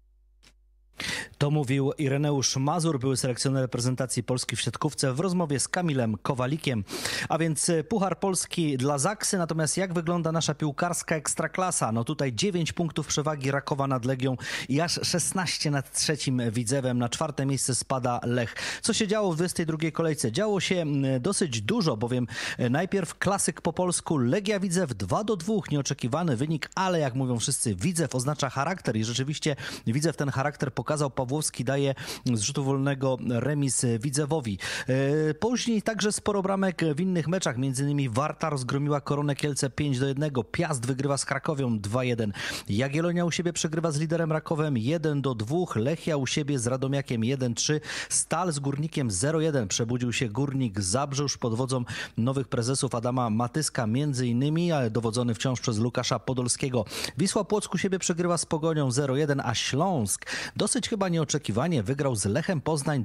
To mówił Ireneusz Mazur, były selekcjoner reprezentacji Polski w siatkówce w rozmowie z Kamilem Kowalikiem. A więc Puchar Polski dla Zaksy, natomiast jak wygląda nasza piłkarska ekstraklasa? No tutaj 9 punktów przewagi Rakowa nad Legią i aż 16 nad trzecim Widzewem. Na 4. miejsce spada Lech. Co się działo w 22. kolejce? Działo się dosyć dużo, bowiem najpierw klasyk po polsku Legia Widzew 2-2. Nieoczekiwany wynik, ale jak mówią wszyscy, Widzew oznacza charakter i rzeczywiście Widzew ten charakter pokazał. Pawłowski daje z rzutu wolnego remis Widzewowi. Później także sporo bramek w innych meczach, m.in. Warta rozgromiła Koronę Kielce 5-1, Piast wygrywa z Krakowią 2-1, Jagiellonia u siebie przegrywa z liderem Rakowem 1-2, Lechia u siebie z Radomiakiem 1-3, Stal z Górnikiem 0-1, przebudził się Górnik Zabrze już pod wodzą nowych prezesów Adama Matyska m.in., ale dowodzony wciąż przez Łukasza Podolskiego. Wisła Płock u siebie przegrywa z Pogonią 0-1, a Śląsk dosyć chyba nieoczekiwanie wygrał z Lechem Poznań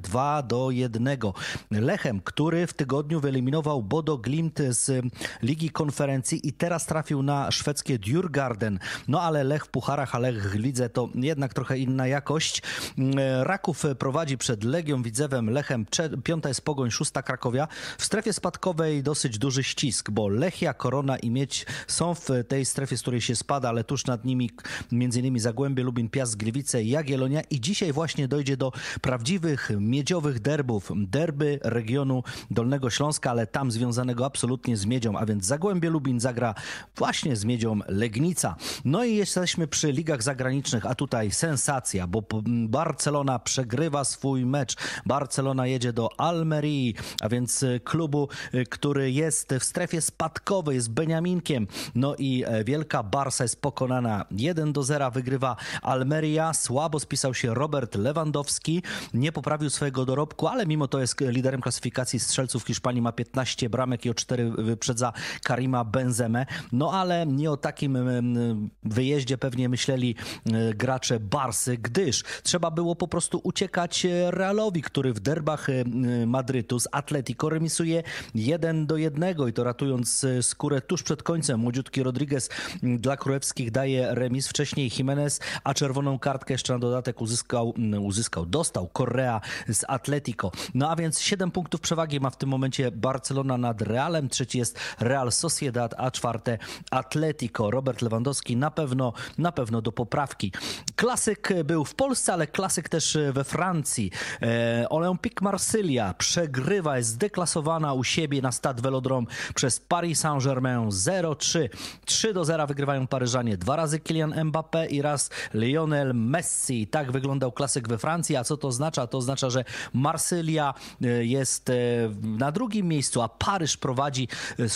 2-1. Lechem, który w tygodniu wyeliminował Bodo Glimt z Ligi Konferencji i teraz trafił na szwedzkie Djurgården. No ale Lech w pucharach, a Lech w lidze to jednak trochę inna jakość. Raków prowadzi przed Legią, Widzewem, Lechem. 5. jest Pogoń, 6. Krakowia. W strefie spadkowej dosyć duży ścisk, bo Lechia, Korona i Miedź są w tej strefie, z której się spada, ale tuż nad nimi m.in. Zagłębie, Lubin, Piast, Gliwice i Jagiellonia. I dzisiaj właśnie dojdzie do prawdziwych miedziowych derbów. Derby regionu Dolnego Śląska, ale tam związanego absolutnie z Miedzią, a więc Zagłębie Lubin zagra właśnie z Miedzią Legnica. No i jesteśmy przy ligach zagranicznych, a tutaj sensacja, bo Barcelona przegrywa swój mecz. Barcelona jedzie do Almerii, a więc klubu, który jest w strefie spadkowej, jest Beniaminkiem. No i wielka Barca jest pokonana. 1-0 wygrywa Almeria. Słabo spisał się Robert Lewandowski, nie poprawił swojego dorobku, ale mimo to jest liderem klasyfikacji strzelców Hiszpanii, ma 15 bramek i o 4 wyprzedza Karima Benzemę. No ale nie o takim wyjeździe pewnie myśleli gracze Barsy, gdyż trzeba było po prostu uciekać Realowi, który w derbach Madrytu z Atletico remisuje 1-1 i to ratując skórę tuż przed końcem. Młodziutki Rodriguez dla Królewskich daje remis, wcześniej Jimenez, a czerwoną kartkę jeszcze na dodatek uzyskał dostał Correa z Atletico. No a więc 7 punktów przewagi ma w tym momencie Barcelona nad Realem, trzeci jest Real Sociedad, a czwarte Atletico. Robert Lewandowski na pewno do poprawki. Klasyk był w Polsce, ale klasyk też we Francji. Olympique Marsylia przegrywa, jest zdeklasowana u siebie na Stade Velodrome przez Paris Saint-Germain 0-3. 3-0 wygrywają Paryżanie. 2 razy Kylian Mbappé i raz Lionel Messi. Tak wyglądał klasyk we Francji. A co to oznacza? To oznacza, że Marsylia jest na drugim miejscu, a Paryż prowadzi z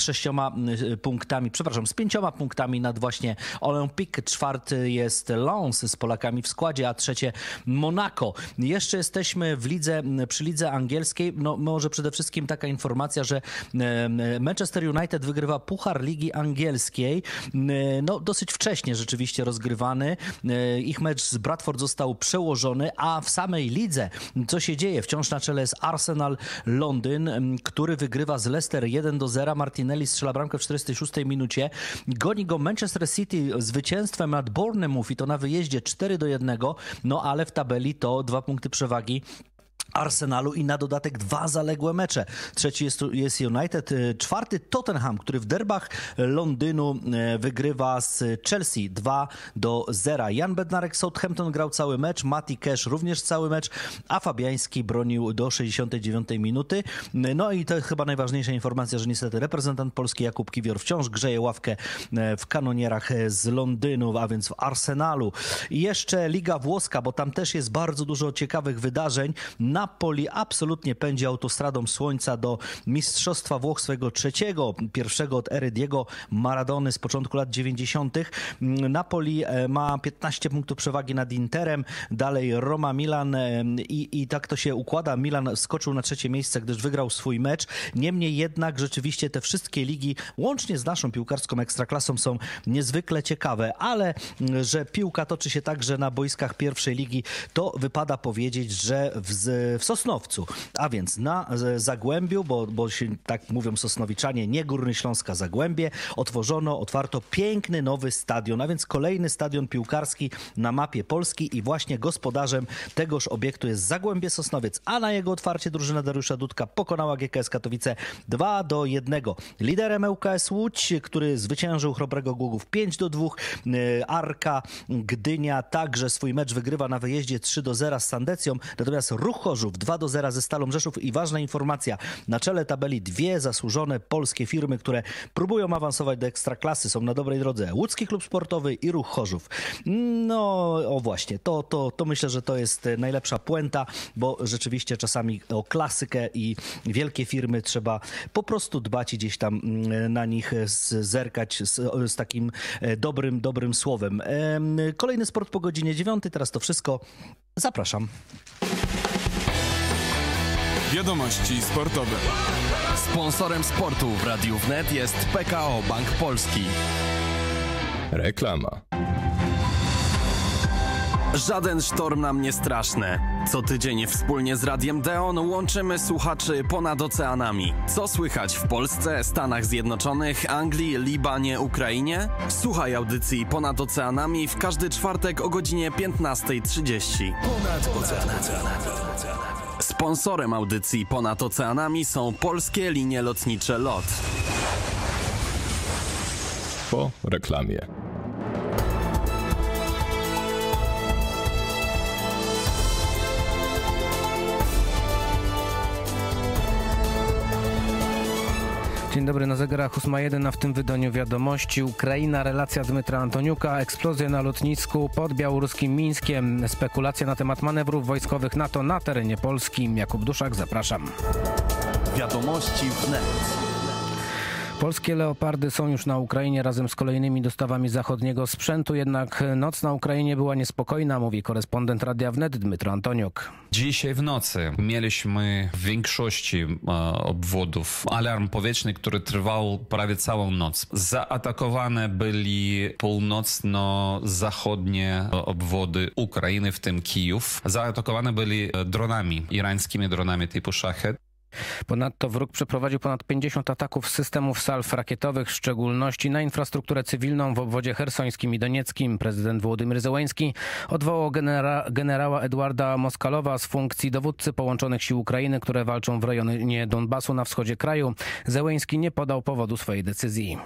5 punktami nad właśnie Olympique. Czwarty jest Lens z Polakami w składzie, a trzecie Monaco. Jeszcze jesteśmy przy lidze angielskiej. No może przede wszystkim taka informacja, że Manchester United wygrywa Puchar Ligi Angielskiej. No dosyć wcześnie rzeczywiście rozgrywany. Ich mecz z Bradford został przełożony, a w samej lidze co się dzieje? Wciąż na czele jest Arsenal Londyn, który wygrywa z Leicester 1-0. Martinelli strzela bramkę w 46 minucie. Goni go Manchester City zwycięstwem nad Bournemouth i to na wyjeździe 4-1. No ale w tabeli to 2 punkty przewagi Arsenalu i na dodatek 2 zaległe mecze. Trzeci jest United, czwarty Tottenham, który w derbach Londynu wygrywa z Chelsea 2-0. Jan Bednarek Southampton grał cały mecz, Mati Cash również cały mecz, a Fabiański bronił do 69 minuty. No i to jest chyba najważniejsza informacja, że niestety reprezentant polski Jakub Kiwior wciąż grzeje ławkę w kanonierach z Londynu, a więc w Arsenalu. I jeszcze Liga Włoska, bo tam też jest bardzo dużo ciekawych wydarzeń. Napoli absolutnie pędzi autostradą słońca do Mistrzostwa Włoch swojego trzeciego, pierwszego od ery Diego Maradony z początku lat 90. Napoli ma 15 punktów przewagi nad Interem, dalej Roma, Milan i tak to się układa. Milan skoczył na trzecie miejsce, gdyż wygrał swój mecz. Niemniej jednak rzeczywiście te wszystkie ligi, łącznie z naszą piłkarską ekstraklasą, są niezwykle ciekawe, ale że piłka toczy się także na boiskach pierwszej ligi, to wypada powiedzieć, że w Sosnowcu, a więc na Zagłębiu, bo się tak mówią sosnowiczanie, nie Górny Śląsk, a Zagłębie, otwarto piękny nowy stadion, a więc kolejny stadion piłkarski na mapie Polski i właśnie gospodarzem tegoż obiektu jest Zagłębie Sosnowiec, a na jego otwarcie drużyna Dariusza Dudka pokonała GKS Katowice 2-1. Liderem ŁKS Łódź, który zwyciężył Chrobrego Głogów 5-2. Arka Gdynia także swój mecz wygrywa na wyjeździe 3-0 z Sandecją, natomiast Ruch Chorzów 2-0 ze Stalą Rzeszów i ważna informacja, na czele tabeli 2 zasłużone polskie firmy, które próbują awansować do Ekstraklasy, są na dobrej drodze. Łódzki Klub Sportowy i Ruch Chorzów. No o właśnie, to myślę, że to jest najlepsza puenta, bo rzeczywiście czasami o klasykę i wielkie firmy trzeba po prostu dbać i gdzieś tam na nich zerkać z takim dobrym słowem. Kolejny sport po godzinie 9, teraz to wszystko. Zapraszam. Wiadomości sportowe. Sponsorem sportu w Radiu Wnet jest PKO Bank Polski. Reklama. Żaden sztorm nam nie straszny. Co tydzień wspólnie z Radiem Deon łączymy słuchaczy ponad oceanami. Co słychać w Polsce, Stanach Zjednoczonych, Anglii, Libanie, Ukrainie? Słuchaj audycji Ponad Oceanami w każdy czwartek o godzinie 15:30. Ponad oceanami. Sponsorem audycji Ponad Oceanami są Polskie Linie Lotnicze LOT. Po reklamie. Dzień dobry, na zegarach 8:01, a w tym wydaniu wiadomości. Ukraina, relacja Dmytra Antoniuka, eksplozje na lotnisku pod białoruskim Mińskiem, spekulacje na temat manewrów wojskowych NATO na terenie Polski. Jakub Duszak, zapraszam. Wiadomości wnet. Polskie Leopardy są już na Ukrainie razem z kolejnymi dostawami zachodniego sprzętu, jednak noc na Ukrainie była niespokojna, mówi korespondent Radia Wnet Dmytro Antoniuk. Dzisiaj w nocy mieliśmy w większości obwodów alarm powietrzny, który trwał prawie całą noc. Zaatakowane byli północno-zachodnie obwody Ukrainy, w tym Kijów. Zaatakowane byli dronami, irańskimi dronami typu Shahed. Ponadto wróg przeprowadził ponad 50 ataków z systemów salw rakietowych, w szczególności na infrastrukturę cywilną w obwodzie chersońskim i donieckim. Prezydent Wołodymyr Zełenski odwołał generała Edwarda Moskalowa z funkcji dowódcy połączonych sił Ukrainy, które walczą w rejonie Donbasu na wschodzie kraju. Zełenski nie podał powodu swojej decyzji.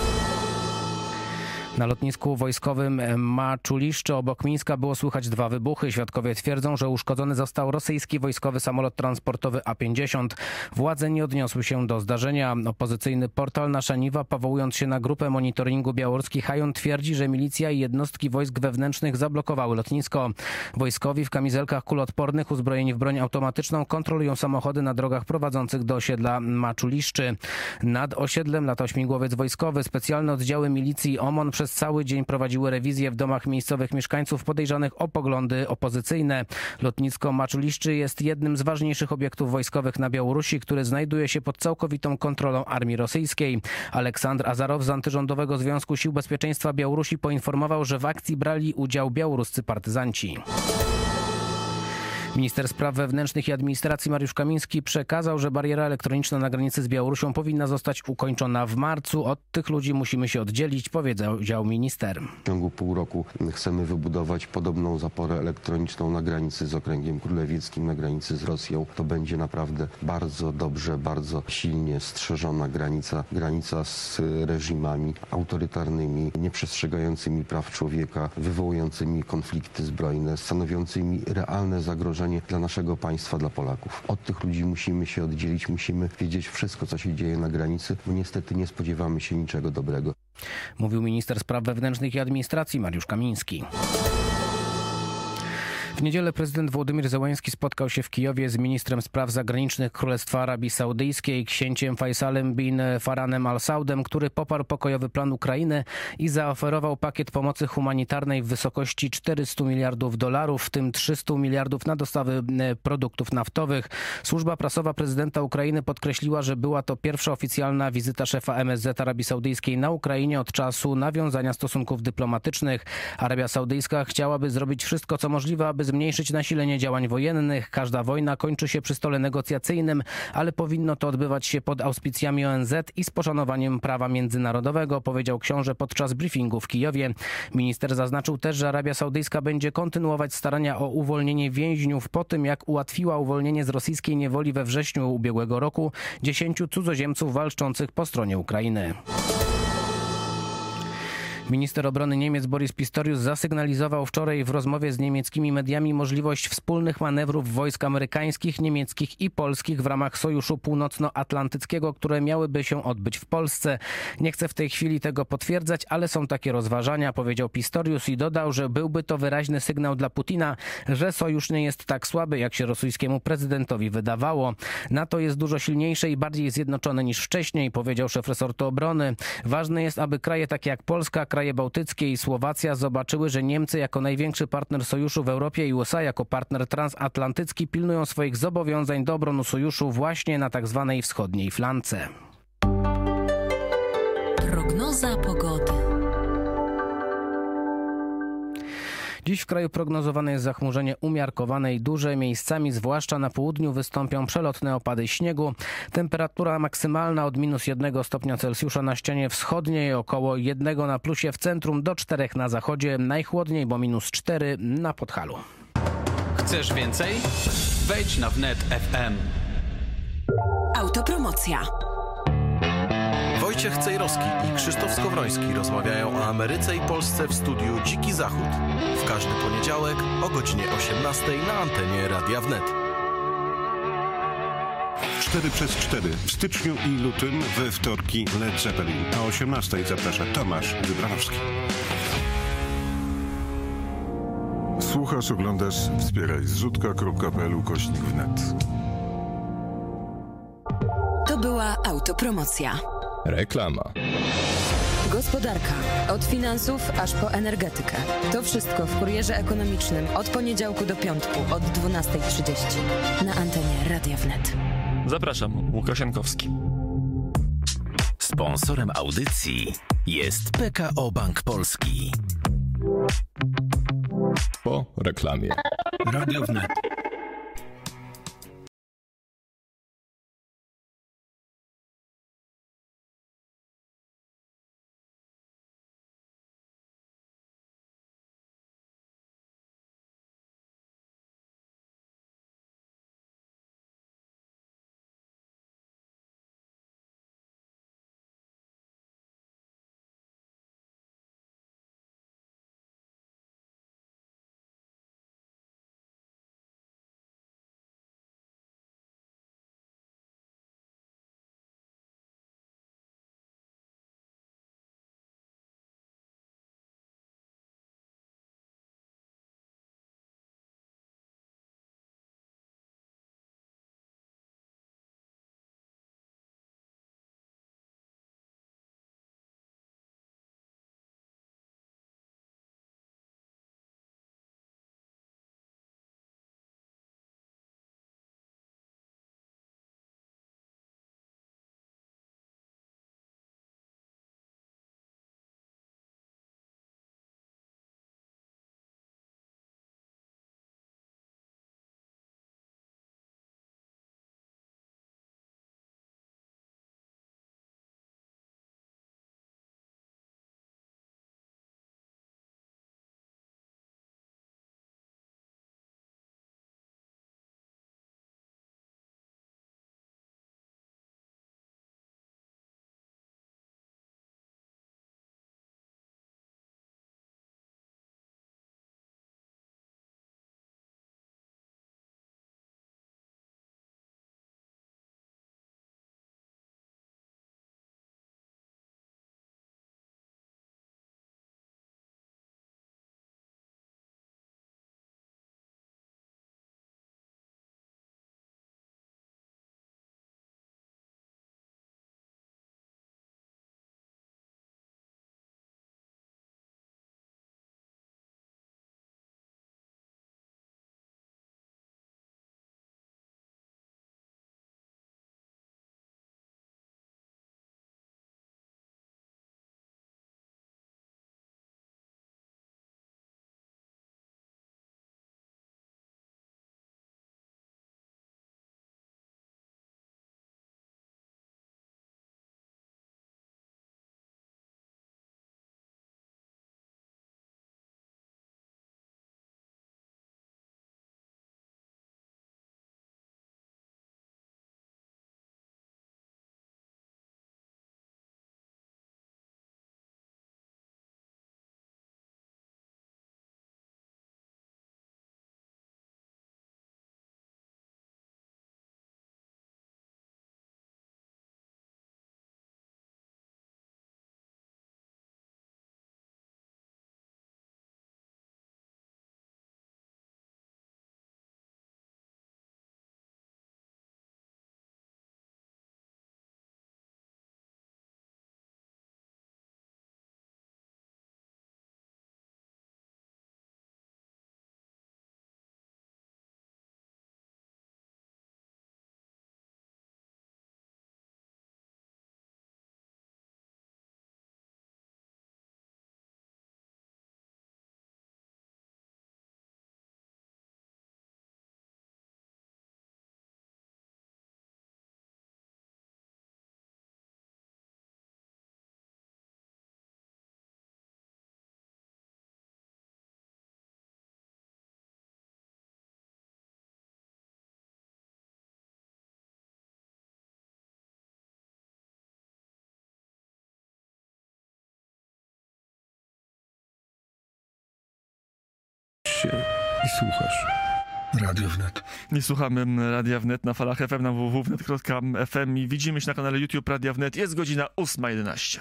Na lotnisku wojskowym Maczuliszcze obok Mińska było słychać 2 wybuchy. Świadkowie twierdzą, że uszkodzony został rosyjski wojskowy samolot transportowy A-50. Władze nie odniosły się do zdarzenia. Opozycyjny portal Nasza Niwa, powołując się na grupę monitoringu białoruski Hajon, twierdzi, że milicja i jednostki wojsk wewnętrznych zablokowały lotnisko. Wojskowi w kamizelkach kuloodpornych, uzbrojeni w broń automatyczną, kontrolują samochody na drogach prowadzących do osiedla Maczuliszczy. Nad osiedlem lata śmigłowiec wojskowy. Specjalne oddziały milicji OMON przez cały dzień prowadziły rewizję w domach miejscowych mieszkańców podejrzanych o poglądy opozycyjne. Lotnisko Maczuliszczy jest jednym z ważniejszych obiektów wojskowych na Białorusi, który znajduje się pod całkowitą kontrolą armii rosyjskiej. Aleksandr Azarow z Antyrządowego Związku Sił Bezpieczeństwa Białorusi poinformował, że w akcji brali udział białoruscy partyzanci. Minister Spraw Wewnętrznych i Administracji Mariusz Kamiński przekazał, że bariera elektroniczna na granicy z Białorusią powinna zostać ukończona w marcu. Od tych ludzi musimy się oddzielić, powiedział minister. W ciągu pół roku chcemy wybudować podobną zaporę elektroniczną na granicy z Okręgiem Królewieckim, na granicy z Rosją. To będzie naprawdę bardzo dobrze, bardzo silnie strzeżona granica z reżimami autorytarnymi, nieprzestrzegającymi praw człowieka, wywołującymi konflikty zbrojne, stanowiącymi realne zagrożenie dla naszego państwa, dla Polaków. Od tych ludzi musimy się oddzielić, musimy wiedzieć wszystko, co się dzieje na granicy, bo niestety nie spodziewamy się niczego dobrego. Mówił minister Spraw Wewnętrznych i Administracji Mariusz Kamiński. W niedzielę prezydent Wołodymyr Zełenski spotkał się w Kijowie z ministrem spraw zagranicznych Królestwa Arabii Saudyjskiej, księciem Fajsalem bin Farhanem Al Saudem, który poparł pokojowy plan Ukrainy i zaoferował pakiet pomocy humanitarnej w wysokości $400 miliardów, w tym 300 miliardów na dostawy produktów naftowych. Służba prasowa prezydenta Ukrainy podkreśliła, że była to pierwsza oficjalna wizyta szefa MSZ Arabii Saudyjskiej na Ukrainie od czasu nawiązania stosunków dyplomatycznych. Arabia Saudyjska chciałaby zrobić wszystko, co możliwe, aby zmniejszyć nasilenie działań wojennych. Każda wojna kończy się przy stole negocjacyjnym, ale powinno to odbywać się pod auspicjami ONZ i z poszanowaniem prawa międzynarodowego, powiedział książę podczas briefingu w Kijowie. Minister zaznaczył też, że Arabia Saudyjska będzie kontynuować starania o uwolnienie więźniów po tym, jak ułatwiła uwolnienie z rosyjskiej niewoli we wrześniu ubiegłego roku 10 cudzoziemców walczących po stronie Ukrainy. Minister obrony Niemiec Boris Pistorius zasygnalizował wczoraj w rozmowie z niemieckimi mediami możliwość wspólnych manewrów wojsk amerykańskich, niemieckich i polskich w ramach Sojuszu Północnoatlantyckiego, które miałyby się odbyć w Polsce. Nie chcę w tej chwili tego potwierdzać, ale są takie rozważania, powiedział Pistorius i dodał, że byłby to wyraźny sygnał dla Putina, że sojusz nie jest tak słaby, jak się rosyjskiemu prezydentowi wydawało. NATO jest dużo silniejsze i bardziej zjednoczone niż wcześniej, powiedział szef resortu obrony. Ważne jest, aby kraje takie jak Polska, kraje bałtyckie i Słowacja zobaczyły, że Niemcy jako największy partner sojuszu w Europie i USA jako partner transatlantycki pilnują swoich zobowiązań do obrony sojuszu właśnie na tak zwanej wschodniej flance. Prognoza pogody. Dziś w kraju prognozowane jest zachmurzenie umiarkowane i duże. Miejscami, zwłaszcza na południu, wystąpią przelotne opady śniegu. Temperatura maksymalna od -1 stopnia Celsjusza na ścianie wschodniej, około 1 na plusie w centrum, do 4 na zachodzie. Najchłodniej, bo -4 na Podhalu. Chcesz więcej? Wejdź na wnet FM. Autopromocja. Wojciech Cejrowski i Krzysztof Skowroński rozmawiają o Ameryce i Polsce w studiu Dziki Zachód. W każdy poniedziałek o godzinie 18 na antenie Radia Wnet. 4x4 w styczniu i lutym, we wtorki Led Zeppelin. O 18 zaprasza Tomasz Wybranowski. Słuchasz, oglądasz, wspieraj zrzutka.pl/wnet. To była autopromocja. Reklama. Gospodarka. Od finansów aż po energetykę. To wszystko w Kurierze Ekonomicznym od poniedziałku do piątku od 12:30 na antenie Radia Wnet. Zapraszam, Łukasz Jankowski. Sponsorem audycji jest PKO Bank Polski. Po reklamie. Radio Wnet. się i słuchasz Radio Wnet. Nie słuchamy Radia Wnet na falach FM na www.wnet.fm i widzimy się na kanale YouTube Radia Wnet. Jest godzina 8:11.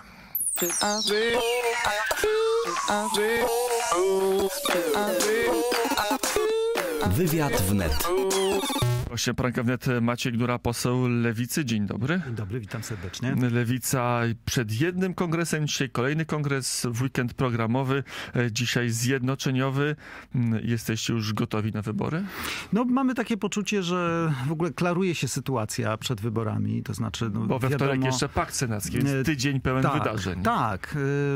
Wywiad Wnet. Gościem poranka Wnet Maciej Gdura, poseł Lewicy. Dzień dobry. Dzień dobry, witam serdecznie. Lewica przed jednym kongresem, dzisiaj kolejny kongres, w weekend programowy, dzisiaj zjednoczeniowy. Jesteście już gotowi na wybory? No, mamy takie poczucie, że w ogóle klaruje się sytuacja przed wyborami, to znaczy... No, bo we wtorek jeszcze pakt senacki, więc tydzień pełen wydarzeń. Tak.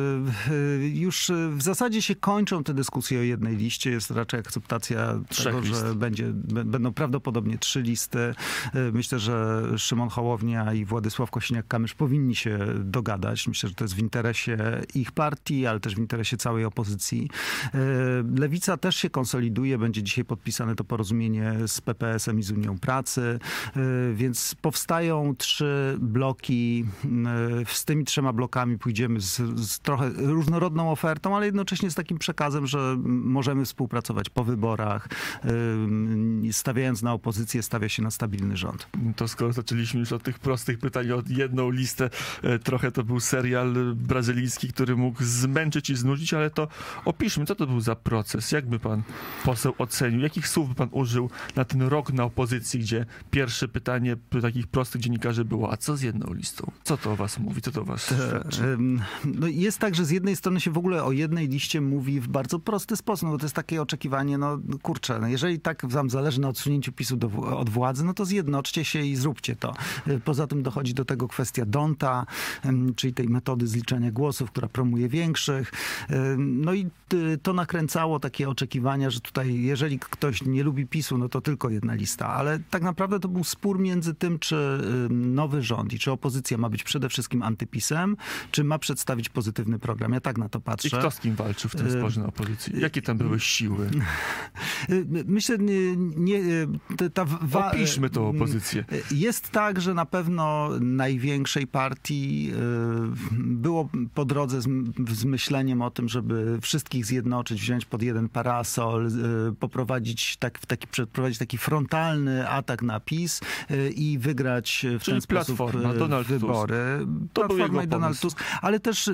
Już w zasadzie się kończą te dyskusje o jednej liście. Jest raczej akceptacja tego, że będą prawdopodobnie 3 listy. Myślę, że Szymon Hołownia i Władysław Kosiniak-Kamysz powinni się dogadać. Myślę, że to jest w interesie ich partii, ale też w interesie całej opozycji. Lewica też się konsoliduje. Będzie dzisiaj podpisane to porozumienie z PPS-em i z Unią Pracy. Więc powstają 3 bloki. Z tymi 3 blokami pójdziemy z trochę różnorodną ofertą, ale jednocześnie z takim przekazem, że możemy współpracować po wyborach. Stawiając na opozycję, stawia się na stabilny rząd. To skoro zaczęliśmy już od tych prostych pytań, od jedną listę, trochę to był serial brazylijski, który mógł zmęczyć i znudzić, ale to opiszmy, co to był za proces? Jak by pan poseł ocenił? Jakich słów by pan użył na ten rok na opozycji, gdzie pierwsze pytanie takich prostych dziennikarzy było, a co z jedną listą? Co to o was mówi? Co to o was świadczy? No jest tak, że z jednej strony się w ogóle o jednej liście mówi w bardzo prosty sposób, bo to jest takie oczekiwanie, kurczę, jeżeli tak wam zależy na odsunięciu PiS-u od władzy, no to zjednoczcie się i zróbcie to. Poza tym dochodzi do tego kwestia D'Hondta, czyli tej metody zliczania głosów, która promuje większych. No i to nakręcało takie oczekiwania, że tutaj, jeżeli ktoś nie lubi PiS-u, no to tylko jedna lista. Ale tak naprawdę to był spór między tym, czy nowy rząd i czy opozycja ma być przede wszystkim antypisem, czy ma przedstawić pozytywny program. Ja tak na to patrzę. I kto z kim walczył w tym sporze na opozycji? Jakie tam były siły? Myślę, opiszmy tą opozycję. Jest tak, że na pewno największej partii było po drodze z myśleniem o tym, żeby wszystkich zjednoczyć, wziąć pod jeden parasol, przeprowadzić taki frontalny atak na PiS i wygrać w ten sposób wybory. Platforma i Donald Tusk. Ale też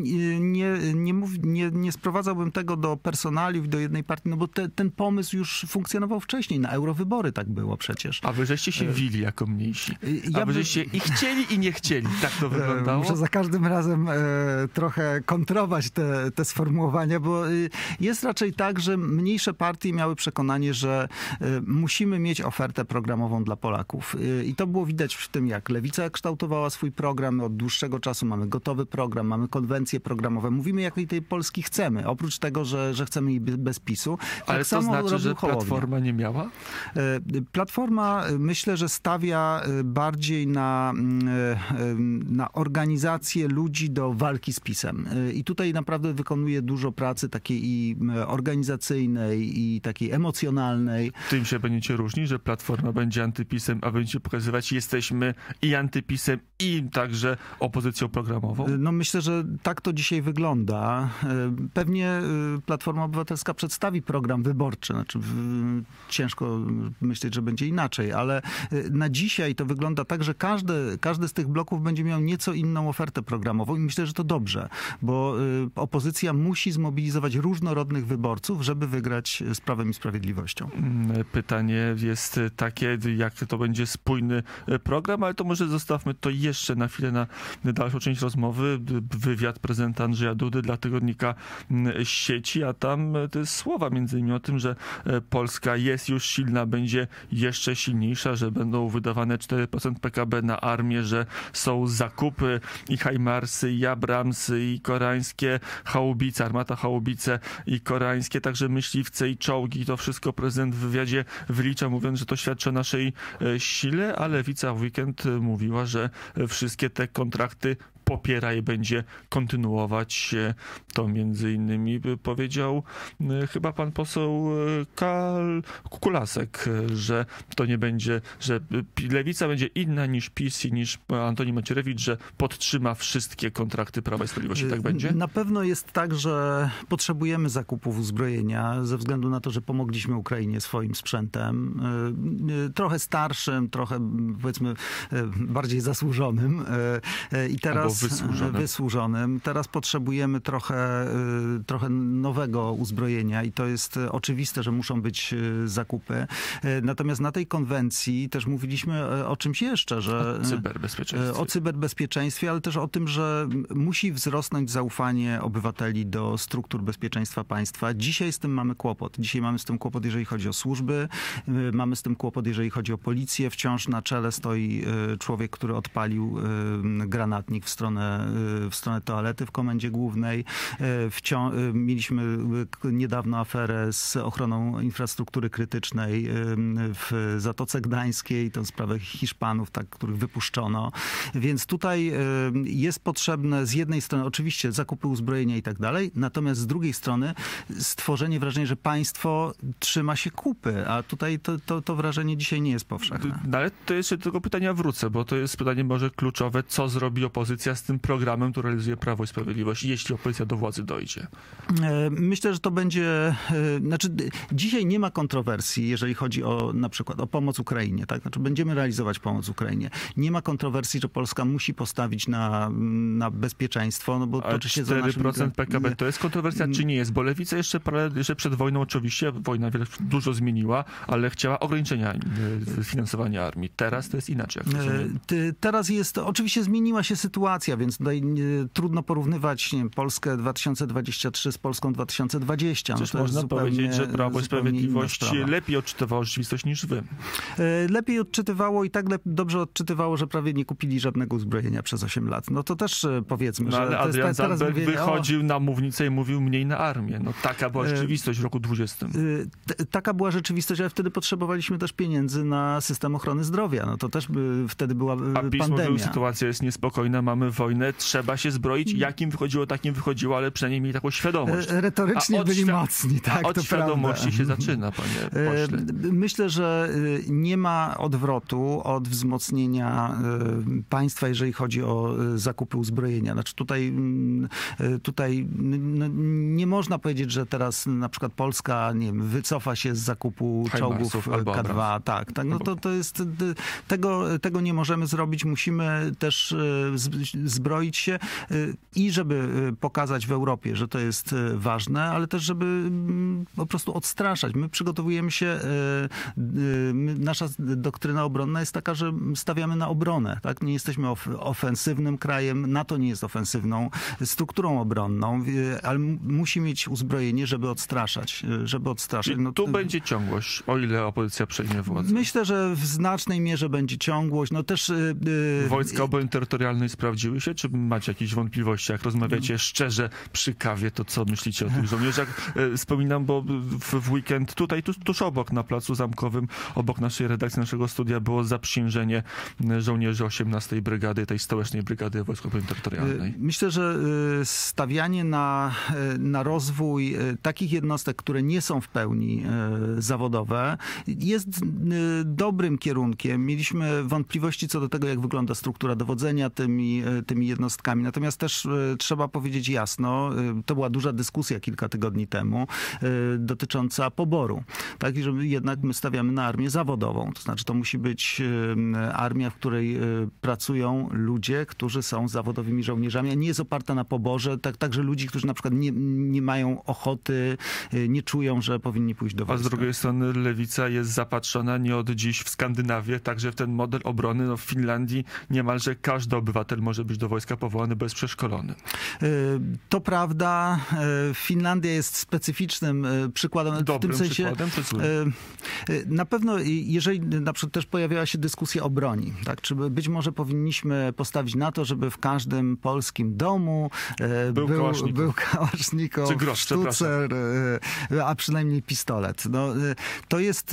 nie sprowadzałbym tego do personaliów, do jednej partii, no bo ten pomysł już funkcjonował wcześniej. Na eurowybory tak było przecież. A wy żeście się wili jako mniejsi. A wy żeście i chcieli, i nie chcieli. Tak to wyglądało? Muszę za każdym razem trochę kontrować te sformułowania, bo jest raczej tak, że mniejsze partie miały przekonanie, że musimy mieć ofertę programową dla Polaków. I to było widać w tym, jak Lewica kształtowała swój program. Od dłuższego czasu mamy gotowy program, mamy konwencje programowe. Mówimy, jakiej tej Polski chcemy. Oprócz tego, że chcemy jej bez PiS-u. Ale tak to znaczy, że Platforma nie miała? Platforma, myślę, że stawia bardziej na organizację ludzi do walki z PiS-em. I tutaj naprawdę wykonuje dużo pracy takiej i organizacyjnej, i takiej emocjonalnej. Tym się będziecie różnić, że Platforma będzie antypisem, a będziecie pokazywać, jesteśmy i antypisem, i także opozycją programową? No myślę, że tak to dzisiaj wygląda. Pewnie Platforma Obywatelska przedstawi program wyborczy. Znaczy, ciężko myśleć, że będzie inaczej, ale na dzisiaj to wygląda tak, że każdy z tych bloków będzie miał nieco inną ofertę programową i myślę, że to dobrze, bo opozycja musi zmobilizować różnorodnych wyborców, żeby wygrać z Prawem i Sprawiedliwością. Pytanie jest takie, jak to będzie spójny program, ale to może zostawmy to jeszcze na chwilę na dalszą część rozmowy. Wywiad prezydenta Andrzeja Dudy dla tygodnika Sieci, a tam te słowa między innymi o tym, że Polska jest już silna, będzie jeszcze silniejsza, że będą wydawane 4% PKB na armię, że są zakupy i Hajmarsy, i Abramsy, i koreańskie haubice, armata haubice i koreańskie, także myśliwce i czołgi. To wszystko prezydent w wywiadzie wylicza, mówiąc, że to świadczy o naszej sile, a Lewica w weekend mówiła, że wszystkie te kontrakty popiera i będzie kontynuować. To między innymi powiedział chyba pan poseł Kulasek, że to nie będzie, że lewica będzie inna niż PiS i niż Antoni Macierewicz, że podtrzyma wszystkie kontrakty Prawa i Sprawiedliwości. Tak będzie? Na pewno jest tak, że potrzebujemy zakupów uzbrojenia ze względu na to, że pomogliśmy Ukrainie swoim sprzętem. Trochę starszym, trochę powiedzmy bardziej zasłużonym i teraz wysłużonym. Teraz potrzebujemy trochę nowego uzbrojenia i to jest oczywiste, że muszą być zakupy. Natomiast na tej konwencji też mówiliśmy o czymś jeszcze, że o cyberbezpieczeństwie, ale też o tym, że musi wzrosnąć zaufanie obywateli do struktur bezpieczeństwa państwa. Dzisiaj z tym mamy kłopot. Dzisiaj mamy z tym kłopot, jeżeli chodzi o służby. Mamy z tym kłopot, jeżeli chodzi o policję. Wciąż na czele stoi człowiek, który odpalił granatnik w stronę toalety w Komendzie Głównej. Mieliśmy niedawno aferę z ochroną infrastruktury krytycznej w Zatoce Gdańskiej, tę sprawę Hiszpanów, których wypuszczono. Więc tutaj jest potrzebne z jednej strony oczywiście zakupy uzbrojenia i tak dalej, natomiast z drugiej strony stworzenie wrażenia, że państwo trzyma się kupy, a tutaj to wrażenie dzisiaj nie jest powszechne. No ale to jeszcze do tego pytania wrócę, bo to jest pytanie może kluczowe, co zrobi opozycja z tym programem, który realizuje Prawo i Sprawiedliwość, jeśli opozycja do władzy dojdzie? Myślę, że to będzie... dzisiaj nie ma kontrowersji, jeżeli chodzi na przykład o pomoc Ukrainie. Tak? Będziemy realizować pomoc Ukrainie. Nie ma kontrowersji, że Polska musi postawić na bezpieczeństwo, no bo toczy się 4% PKB to jest kontrowersja, czy nie jest? Bo Lewica jeszcze przed wojną oczywiście, wojna dużo zmieniła, ale chciała ograniczenia finansowania armii. Teraz to jest inaczej. Teraz oczywiście zmieniła się sytuacja, więc tutaj trudno porównywać Polskę 2023 z Polską 2020. Przecież można powiedzieć, że Prawo i Sprawiedliwość lepiej odczytywało rzeczywistość niż wy. Lepiej odczytywało i tak dobrze odczytywało, że prawie nie kupili żadnego uzbrojenia przez 8 lat. No to też powiedzmy, że... Ale Adrian Zandberg wychodził na mównicę i mówił mniej na armię. No taka była rzeczywistość w roku 20. Taka była rzeczywistość, ale wtedy potrzebowaliśmy też pieniędzy na system ochrony zdrowia. No to też wtedy była pandemia. Mówił, sytuacja jest niespokojna, mamy wojnę, trzeba się zbroić. Jakim wychodziło, takim wychodziło, ale przynajmniej mieli taką świadomość. Retorycznie byli mocni, tak, od świadomości się zaczyna, panie pośle. Myślę, że nie ma odwrotu od wzmocnienia państwa, jeżeli chodzi o zakupy uzbrojenia. Znaczy tutaj nie można powiedzieć, że teraz na przykład Polska, nie wiem, wycofa się z zakupu czołgów K2. Tak. No to jest, tego nie możemy zrobić. Musimy też zbroić się i żeby pokazać w Europie, że to jest ważne, ale też żeby po prostu odstraszać. My przygotowujemy się, nasza doktryna obronna jest taka, że stawiamy na obronę. Tak? Nie jesteśmy ofensywnym krajem, NATO nie jest ofensywną strukturą obronną, ale musi mieć uzbrojenie, żeby odstraszać. No, tu będzie ciągłość, o ile opozycja przejmie władzę. Myślę, że w znacznej mierze będzie ciągłość. No też... Wojska Obrony Terytorialnej sprawdziły się? Czy macie jakieś wątpliwości? Jak rozmawiacie szczerze przy kawie, to co myślicie o tych żołnierzach? Wspominam, bo w weekend tutaj, tuż obok, na Placu Zamkowym, obok naszej redakcji, naszego studia było zaprzysiężenie żołnierzy 18 Brygady, tej stołecznej Brygady Wojsk Obrony Terytorialnej. Myślę, że stawianie na rozwój takich jednostek, które nie są w pełni zawodowe, jest dobrym kierunkiem. Mieliśmy wątpliwości co do tego, jak wygląda struktura dowodzenia tymi jednostkami. Natomiast też trzeba powiedzieć jasno, to była duża dyskusja kilka tygodni temu dotycząca poboru. Tak, i że jednak my stawiamy na armię zawodową. To znaczy, to musi być armia, w której pracują ludzie, którzy są zawodowymi żołnierzami, a nie jest oparta na poborze. Także ludzi, którzy na przykład nie mają ochoty, nie czują, że powinni pójść do wojska. A z drugiej strony lewica jest zapatrzona nie od dziś w Skandynawię, także w ten model obrony. No w Finlandii niemalże każdy obywatel może być do wojska powołany bez przeszkolony. To prawda. Finlandia jest specyficznym przykładem. Dobrym w tym sensie, przykładem, czy złym? Na pewno, jeżeli na przykład też pojawiała się dyskusja o broni, tak? Czy być może powinniśmy postawić na to, żeby w każdym polskim domu był kałasznikow, czy grosz, sztucer, a przynajmniej pistolet. No, to jest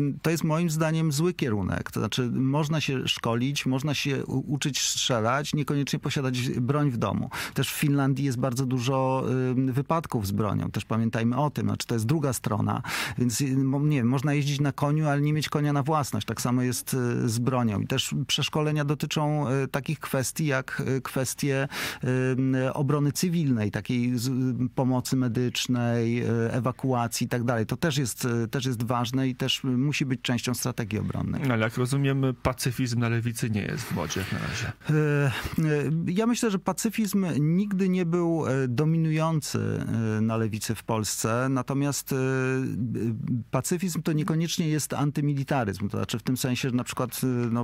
moim zdaniem zły kierunek. To znaczy, można się szkolić, można się uczyć strzelać, niekoniecznie niekoniecznie posiadać broń w domu. Też w Finlandii jest bardzo dużo wypadków z bronią. Też pamiętajmy o tym. Znaczy, to jest druga strona. Więc nie wiem, można jeździć na koniu, ale nie mieć konia na własność. Tak samo jest z bronią. I też przeszkolenia dotyczą takich kwestii, jak kwestie obrony cywilnej, takiej pomocy medycznej, ewakuacji i tak dalej. To też jest ważne i też musi być częścią strategii obronnej. Ale jak rozumiem, pacyfizm na lewicy nie jest w modzie na razie. Ja myślę, że pacyfizm nigdy nie był dominujący na lewicy w Polsce, natomiast pacyfizm to niekoniecznie jest antymilitaryzm. To znaczy w tym sensie, że na przykład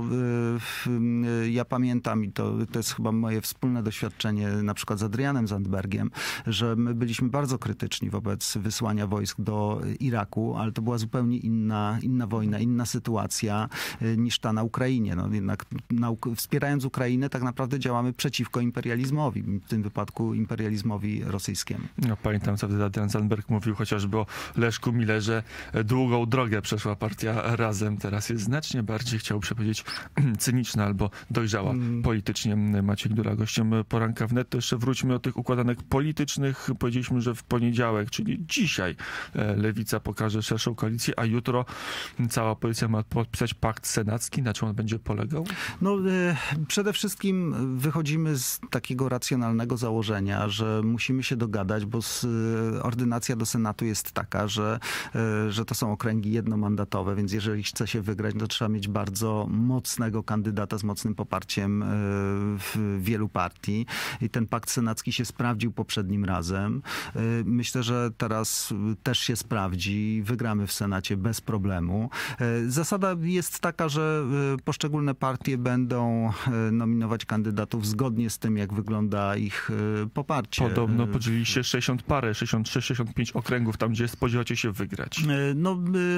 ja pamiętam, i to jest chyba moje wspólne doświadczenie na przykład z Adrianem Zandbergiem, że my byliśmy bardzo krytyczni wobec wysłania wojsk do Iraku, ale to była zupełnie inna wojna, inna sytuacja niż ta na Ukrainie. No, jednak wspierając Ukrainę tak naprawdę działamy przeciwko imperializmowi, w tym wypadku imperializmowi rosyjskiemu. No, pamiętam, co wtedy Adrian Zandberg mówił chociażby o Leszku Millerze. Długą drogę przeszła partia Razem. Teraz jest znacznie bardziej, chciałbym powiedzieć, cyniczna albo dojrzała politycznie. Maciek Dura, gościem Poranka Wnet. To jeszcze wróćmy do tych układanek politycznych. Powiedzieliśmy, że w poniedziałek, czyli dzisiaj, Lewica pokaże szerszą koalicję, a jutro cała opozycja ma podpisać pakt senacki. Na czym on będzie polegał? No, przede wszystkim wychodzimy z takiego racjonalnego założenia, że musimy się dogadać, bo ordynacja do Senatu jest taka, że to są okręgi jednomandatowe, więc jeżeli chce się wygrać, to trzeba mieć bardzo mocnego kandydata z mocnym poparciem w wielu partii. I ten pakt senacki się sprawdził poprzednim razem. Myślę, że teraz też się sprawdzi. Wygramy w Senacie bez problemu. Zasada jest taka, że poszczególne partie będą nominować kandydatów zgodnie z tym, jak wygląda ich poparcie. Podobno podzielili się 66-65 okręgów, tam gdzie spodziewacie się wygrać. No,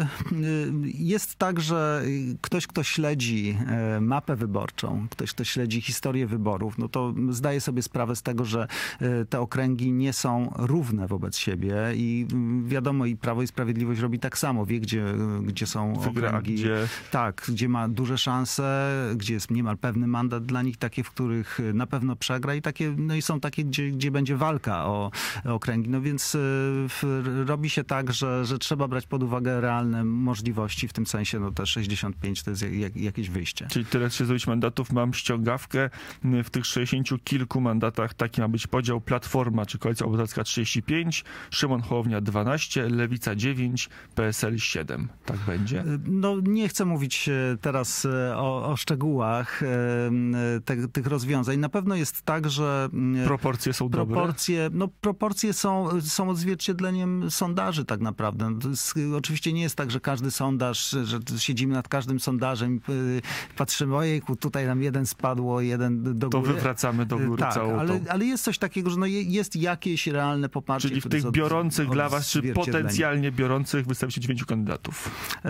jest tak, że ktoś, kto śledzi mapę wyborczą, ktoś, kto śledzi historię wyborów, no to zdaje sobie sprawę z tego, że te okręgi nie są równe wobec siebie i wiadomo, i Prawo i Sprawiedliwość robi tak samo. Wie, gdzie są okręgi. Tak, gdzie ma duże szanse, gdzie jest niemal pewny mandat dla nich, takie, w których na pewno przegra i takie, no i są takie, gdzie będzie walka o okręgi. No więc robi się tak, że trzeba brać pod uwagę realne możliwości, w tym sensie no te 65 to jest jakieś wyjście. Czyli tyle się zrobić mandatów, mam ściągawkę. W tych 60 kilku mandatach taki ma być podział: Platforma czy Koalicja Obywatelska 35, Szymon Hołownia 12, Lewica 9, PSL 7. Tak będzie? No nie chcę mówić teraz o szczegółach tych rozwiązań. Na pewno jest tak, że proporcje są dobre. Proporcje są odzwierciedleniem sondaży tak naprawdę. Oczywiście nie jest tak, że każdy sondaż, że siedzimy nad każdym sondażem i patrzymy, ojejku, tutaj nam jeden spadło, jeden do góry. To wywracamy do góry całą ale jest coś takiego, że no jest jakieś realne poparcie. Czyli w tych biorących dla was, czy potencjalnie biorących, wystawicie 9 kandydatów?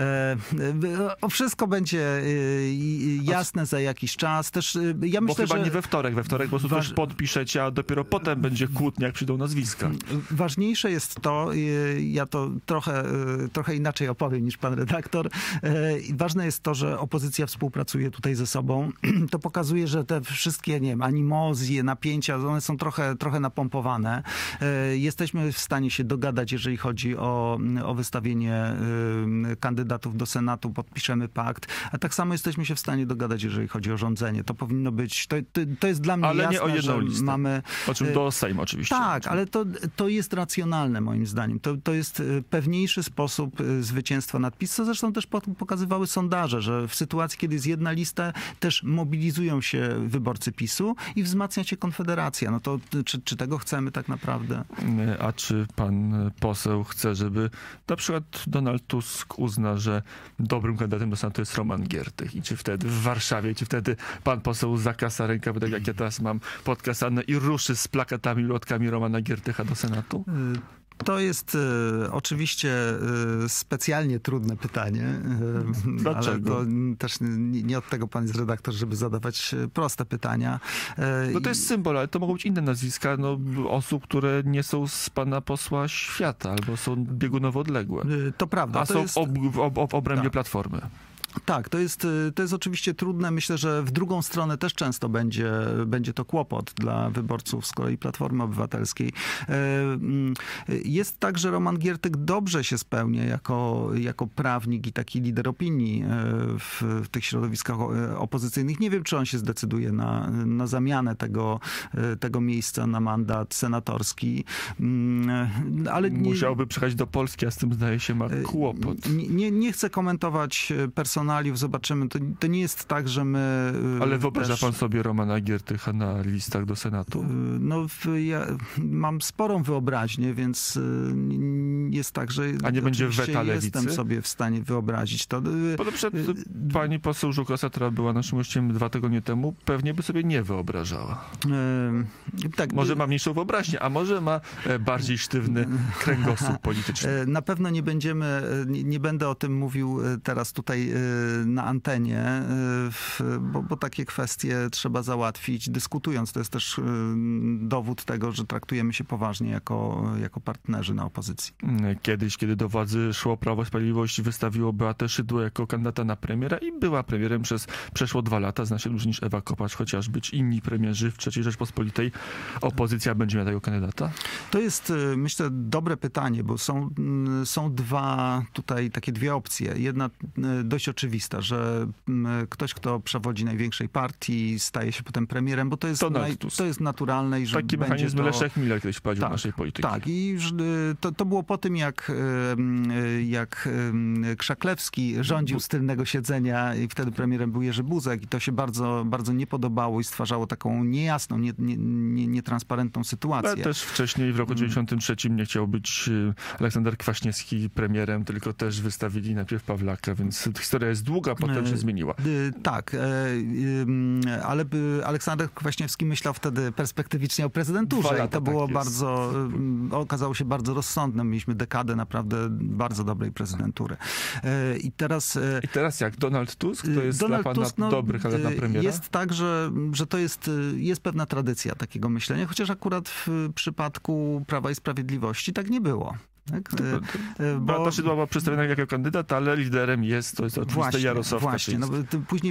Wszystko będzie jasne za jakiś czas. Też ja myślę, bo chyba nie we wtorek. We wtorek po prostu coś podpiszecie, a dopiero potem będzie kłótnia, jak przyjdą nazwiska. Ważniejsze jest to, ja to trochę inaczej opowiem niż pan redaktor. Ważne jest to, że opozycja współpracuje tutaj ze sobą. To pokazuje, że te wszystkie, nie wiem, animozje, napięcia, one są trochę napompowane. Jesteśmy w stanie się dogadać, jeżeli chodzi o wystawienie kandydatów do Senatu, podpiszemy pakt, a tak samo jesteśmy się w stanie dogadać, jeżeli chodzi o rządzenie. To powinno być, to jest dla mnie ale jasne, nie o jedną listę. Mamy... O czym do Sejmu oczywiście. Tak, ale to jest racjonalne moim zdaniem. To jest pewniejszy sposób zwycięstwa nad PiS, co zresztą też pokazywały sondaże, że w sytuacji, kiedy jest jedna lista, też mobilizują się wyborcy PiS-u i wzmacnia się Konfederacja. No to czy tego chcemy tak naprawdę? A czy pan poseł chce, żeby na przykład Donald Tusk uzna, że dobrym kandydatem do Senatu jest Roman Giertych i czy wtedy w Warszawie, czy wtedy pan poseł zakasa rękawy, tak jak ja teraz mam podkasane i ruszy z plakatami, lotkami Romana Giertycha do Senatu? To jest oczywiście specjalnie trudne pytanie. Dlaczego? Ale to też nie od tego pan jest redaktor, żeby zadawać proste pytania. No to jest symbol, ale to mogą być inne nazwiska osób, które nie są z pana posła świata, albo są biegunowo odległe. To prawda. A są w obrębie Platformy. Tak, to jest oczywiście trudne. Myślę, że w drugą stronę też często będzie to kłopot dla wyborców z kolei Platformy Obywatelskiej. Jest tak, że Roman Giertych dobrze się spełnia jako prawnik i taki lider opinii w tych środowiskach opozycyjnych. Nie wiem, czy on się zdecyduje na zamianę tego miejsca na mandat senatorski. Ale musiałby przyjechać do Polski, a z tym zdaje się ma kłopot. Nie chcę komentować personaliów, zobaczymy. To nie jest tak, że my... Ale wyobraża pan sobie Romana Giertycha na listach do Senatu? No, ja mam sporą wyobraźnię, więc jest tak, że... A nie będzie weta lewicy? Jestem sobie w stanie wyobrazić to. Bo na przykład pani poseł Żukowska, która była naszym gościem 2 tygodnie temu, pewnie by sobie nie wyobrażała. Tak, może ma mniejszą wyobraźnię, a może ma bardziej sztywny kręgosłup polityczny. Na pewno nie będę o tym mówił teraz tutaj na antenie, bo takie kwestie trzeba załatwić dyskutując. To jest też dowód tego, że traktujemy się poważnie jako partnerzy na opozycji. Kiedyś, kiedy do władzy szło Prawo i Sprawiedliwość, wystawiło Beatę Szydło jako kandydata na premiera i była premierem przez przeszło 2 lata. Zna się dłużej niż Ewa Kopacz, chociażby inni premierzy w III Rzeczpospolitej. Opozycja będzie miała tego kandydata? To jest, myślę, dobre pytanie, bo są takie dwie opcje. Jedna dość oczywista, że ktoś, kto przewodzi największej partii, staje się potem premierem, bo to jest naturalne. I że taki mechanizm Leszek Miller kiedyś wprowadził w naszej polityce. Tak, i to było po tym, jak Krzaklewski rządził z tylnego siedzenia i wtedy premierem był Jerzy Buzek i to się bardzo, bardzo nie podobało i stwarzało taką niejasną, nietransparentną sytuację. Ale też wcześniej w roku 1993 nie chciał być Aleksander Kwaśniewski premierem, tylko też wystawili najpierw Pawlaka, więc historia jest długa, potem się zmieniła. Tak, ale Aleksander Kwaśniewski myślał wtedy perspektywicznie o prezydenturze i to było okazało się bardzo rozsądne. Mieliśmy dekadę naprawdę bardzo dobrej prezydentury. I teraz jak? Donald Tusk? To jest dla pana dobry kandydat na premiera? Jest tak, że to jest pewna tradycja takiego myślenia, chociaż akurat w przypadku Prawa i Sprawiedliwości tak nie było. Tak? Beata Szydło była przedstawiona jako kandydat, ale liderem jest oczywiście Jarosław Kaczyński. Później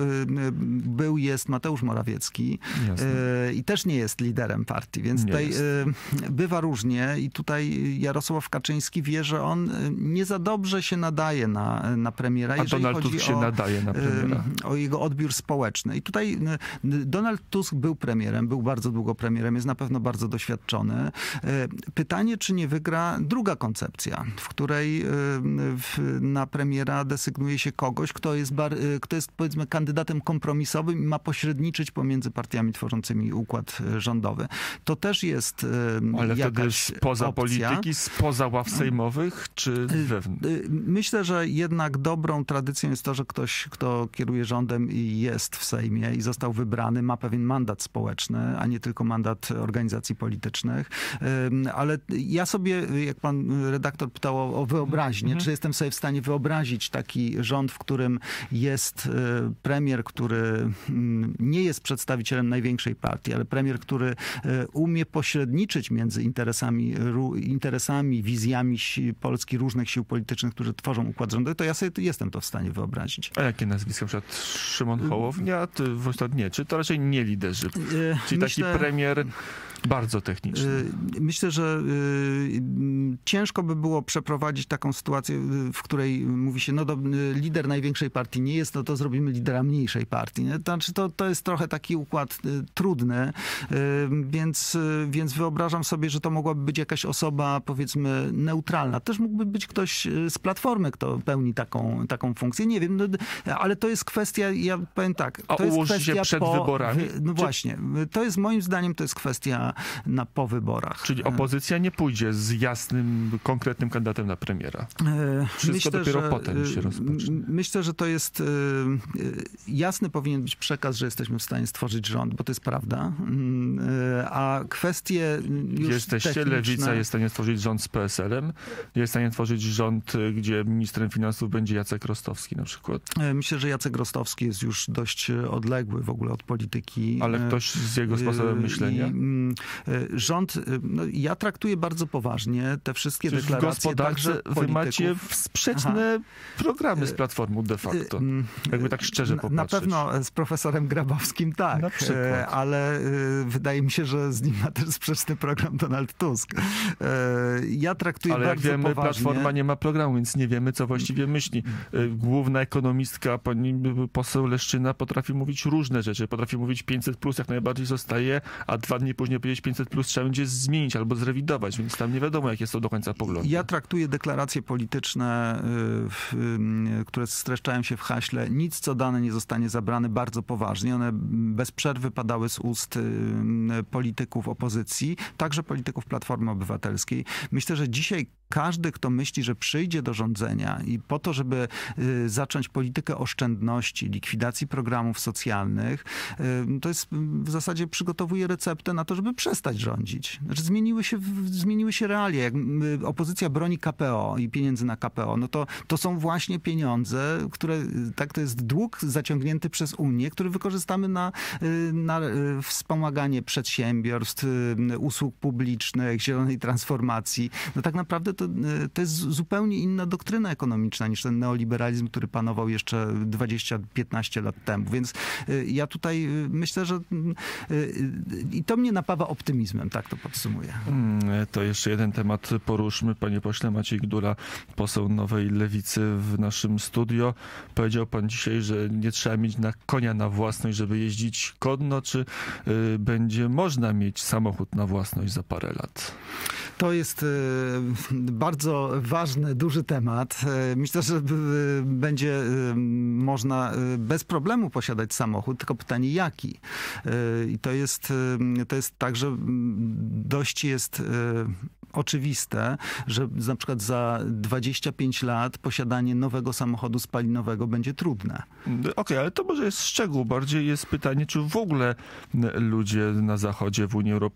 jest Mateusz Morawiecki i też nie jest liderem partii, więc tutaj bywa różnie i tutaj Jarosław Kaczyński wie, że on nie za dobrze się nadaje na premiera. A Donald Tusk się nadaje na premiera. O jego odbiór społeczny. I tutaj Donald Tusk był premierem, był bardzo długo premierem, jest na pewno bardzo doświadczony. Pytanie, czy nie wygra druga koncepcja, w której na premiera desygnuje się kogoś, kto jest powiedzmy kandydatem kompromisowym i ma pośredniczyć pomiędzy partiami tworzącymi układ rządowy. To też jest ale jakaś wtedy spoza opcja. Polityki, spoza ław sejmowych, czy wewnątrz? Myślę, że jednak dobrą tradycją jest to, że ktoś, kto kieruje rządem i jest w Sejmie i został wybrany, ma pewien mandat społeczny, a nie tylko mandat organizacji politycznych. Ale ja sobie, jak pan redaktor pytał o wyobraźnię, czy jestem sobie w stanie wyobrazić taki rząd, w którym jest premier, który nie jest przedstawicielem największej partii, ale premier, który umie pośredniczyć między interesami, wizjami Polski, różnych sił politycznych, które tworzą układ rządowy, to ja sobie jestem to w stanie wyobrazić. A jakie nazwiska? Na przykład Szymon Hołownia? Czy to raczej nie liderzy? Czyli taki premier bardzo techniczny. Myślę, że ciężko by było przeprowadzić taką sytuację, w której mówi się, lider największej partii nie jest, to zrobimy lidera mniejszej partii. To znaczy, to jest trochę taki układ trudny, więc wyobrażam sobie, że to mogłaby być jakaś osoba, powiedzmy, neutralna. Też mógłby być ktoś z Platformy, kto pełni taką funkcję. Nie wiem, ale to jest kwestia, ja powiem tak. To jest kwestia się przed wyborami? Właśnie. To jest moim zdaniem, to jest kwestia po wyborach. Czyli opozycja nie pójdzie z jasnym, konkretnym kandydatem na premiera. Wszystko dopiero potem się rozpocznie. Myślę, że to jest jasny powinien być przekaz, że jesteśmy w stanie stworzyć rząd, bo to jest prawda. A kwestie już jesteście, techniczne... Lewica jest w stanie stworzyć rząd z PSL-em, jest w stanie stworzyć rząd, gdzie ministrem finansów będzie Jacek Rostowski na przykład. Myślę, że Jacek Rostowski jest już dość odległy w ogóle od polityki. Ale ktoś z jego sposobem myślenia? Rząd, ja traktuję bardzo poważnie te wszystkie deklaracje. W gospodarce wy macie sprzeczne programy z Platformą de facto. Jakby tak szczerze popatrzeć. Na pewno z profesorem Grabowskim tak, ale wydaje mi się, że z nim ma też sprzeczny program Donald Tusk. Ja traktuję ale bardzo jak wiemy, poważnie. Platforma nie ma programu, więc nie wiemy, co właściwie myśli. Główna ekonomistka, pani poseł Leszczyna potrafi mówić różne rzeczy. Potrafi mówić 500+ jak najbardziej zostaje, a 2 dni później powiedzieć 500+ trzeba będzie zmienić albo zrewidować, więc tam nie wiadomo, jakie są do końca poglądy. Ja traktuję deklaracje polityczne, które streszczają się w haśle nic co dane nie zostanie zabrane bardzo poważnie. One bez przerwy padały z ust polityków opozycji, także polityków Platformy Obywatelskiej. Myślę, że dzisiaj każdy, kto myśli, że przyjdzie do rządzenia i po to, żeby zacząć politykę oszczędności, likwidacji programów socjalnych, to jest w zasadzie przygotowuje receptę na to, żeby przestać rządzić. Znaczy zmieniły się realia. Jak opozycja broni KPO i pieniędzy na KPO, no to są właśnie pieniądze, które, tak, to jest dług zaciągnięty przez Unię, który wykorzystamy na wspomaganie przedsiębiorstw, usług publicznych, zielonej transformacji. No tak naprawdę to jest zupełnie inna doktryna ekonomiczna niż ten neoliberalizm, który panował jeszcze 20-15 lat temu. Więc ja tutaj myślę, że i to mnie napawa optymizmem, tak to podsumuję. To jeszcze jeden temat poruszmy. Panie pośle, Maciej Gdula, poseł Nowej Lewicy w naszym studio. Powiedział pan dzisiaj, że nie trzeba mieć konia na własność, żeby jeździć konno. Czy będzie można mieć samochód na własność za parę lat? To jest bardzo ważny, duży temat. Myślę, że będzie można bez problemu posiadać samochód, tylko pytanie jaki. I to jest tak, że dość jest oczywiste, że na przykład za 25 lat posiadanie nowego samochodu spalinowego będzie trudne. Okej, ale to może jest szczegół. Bardziej jest pytanie, czy w ogóle ludzie na Zachodzie, w Unii Europejskiej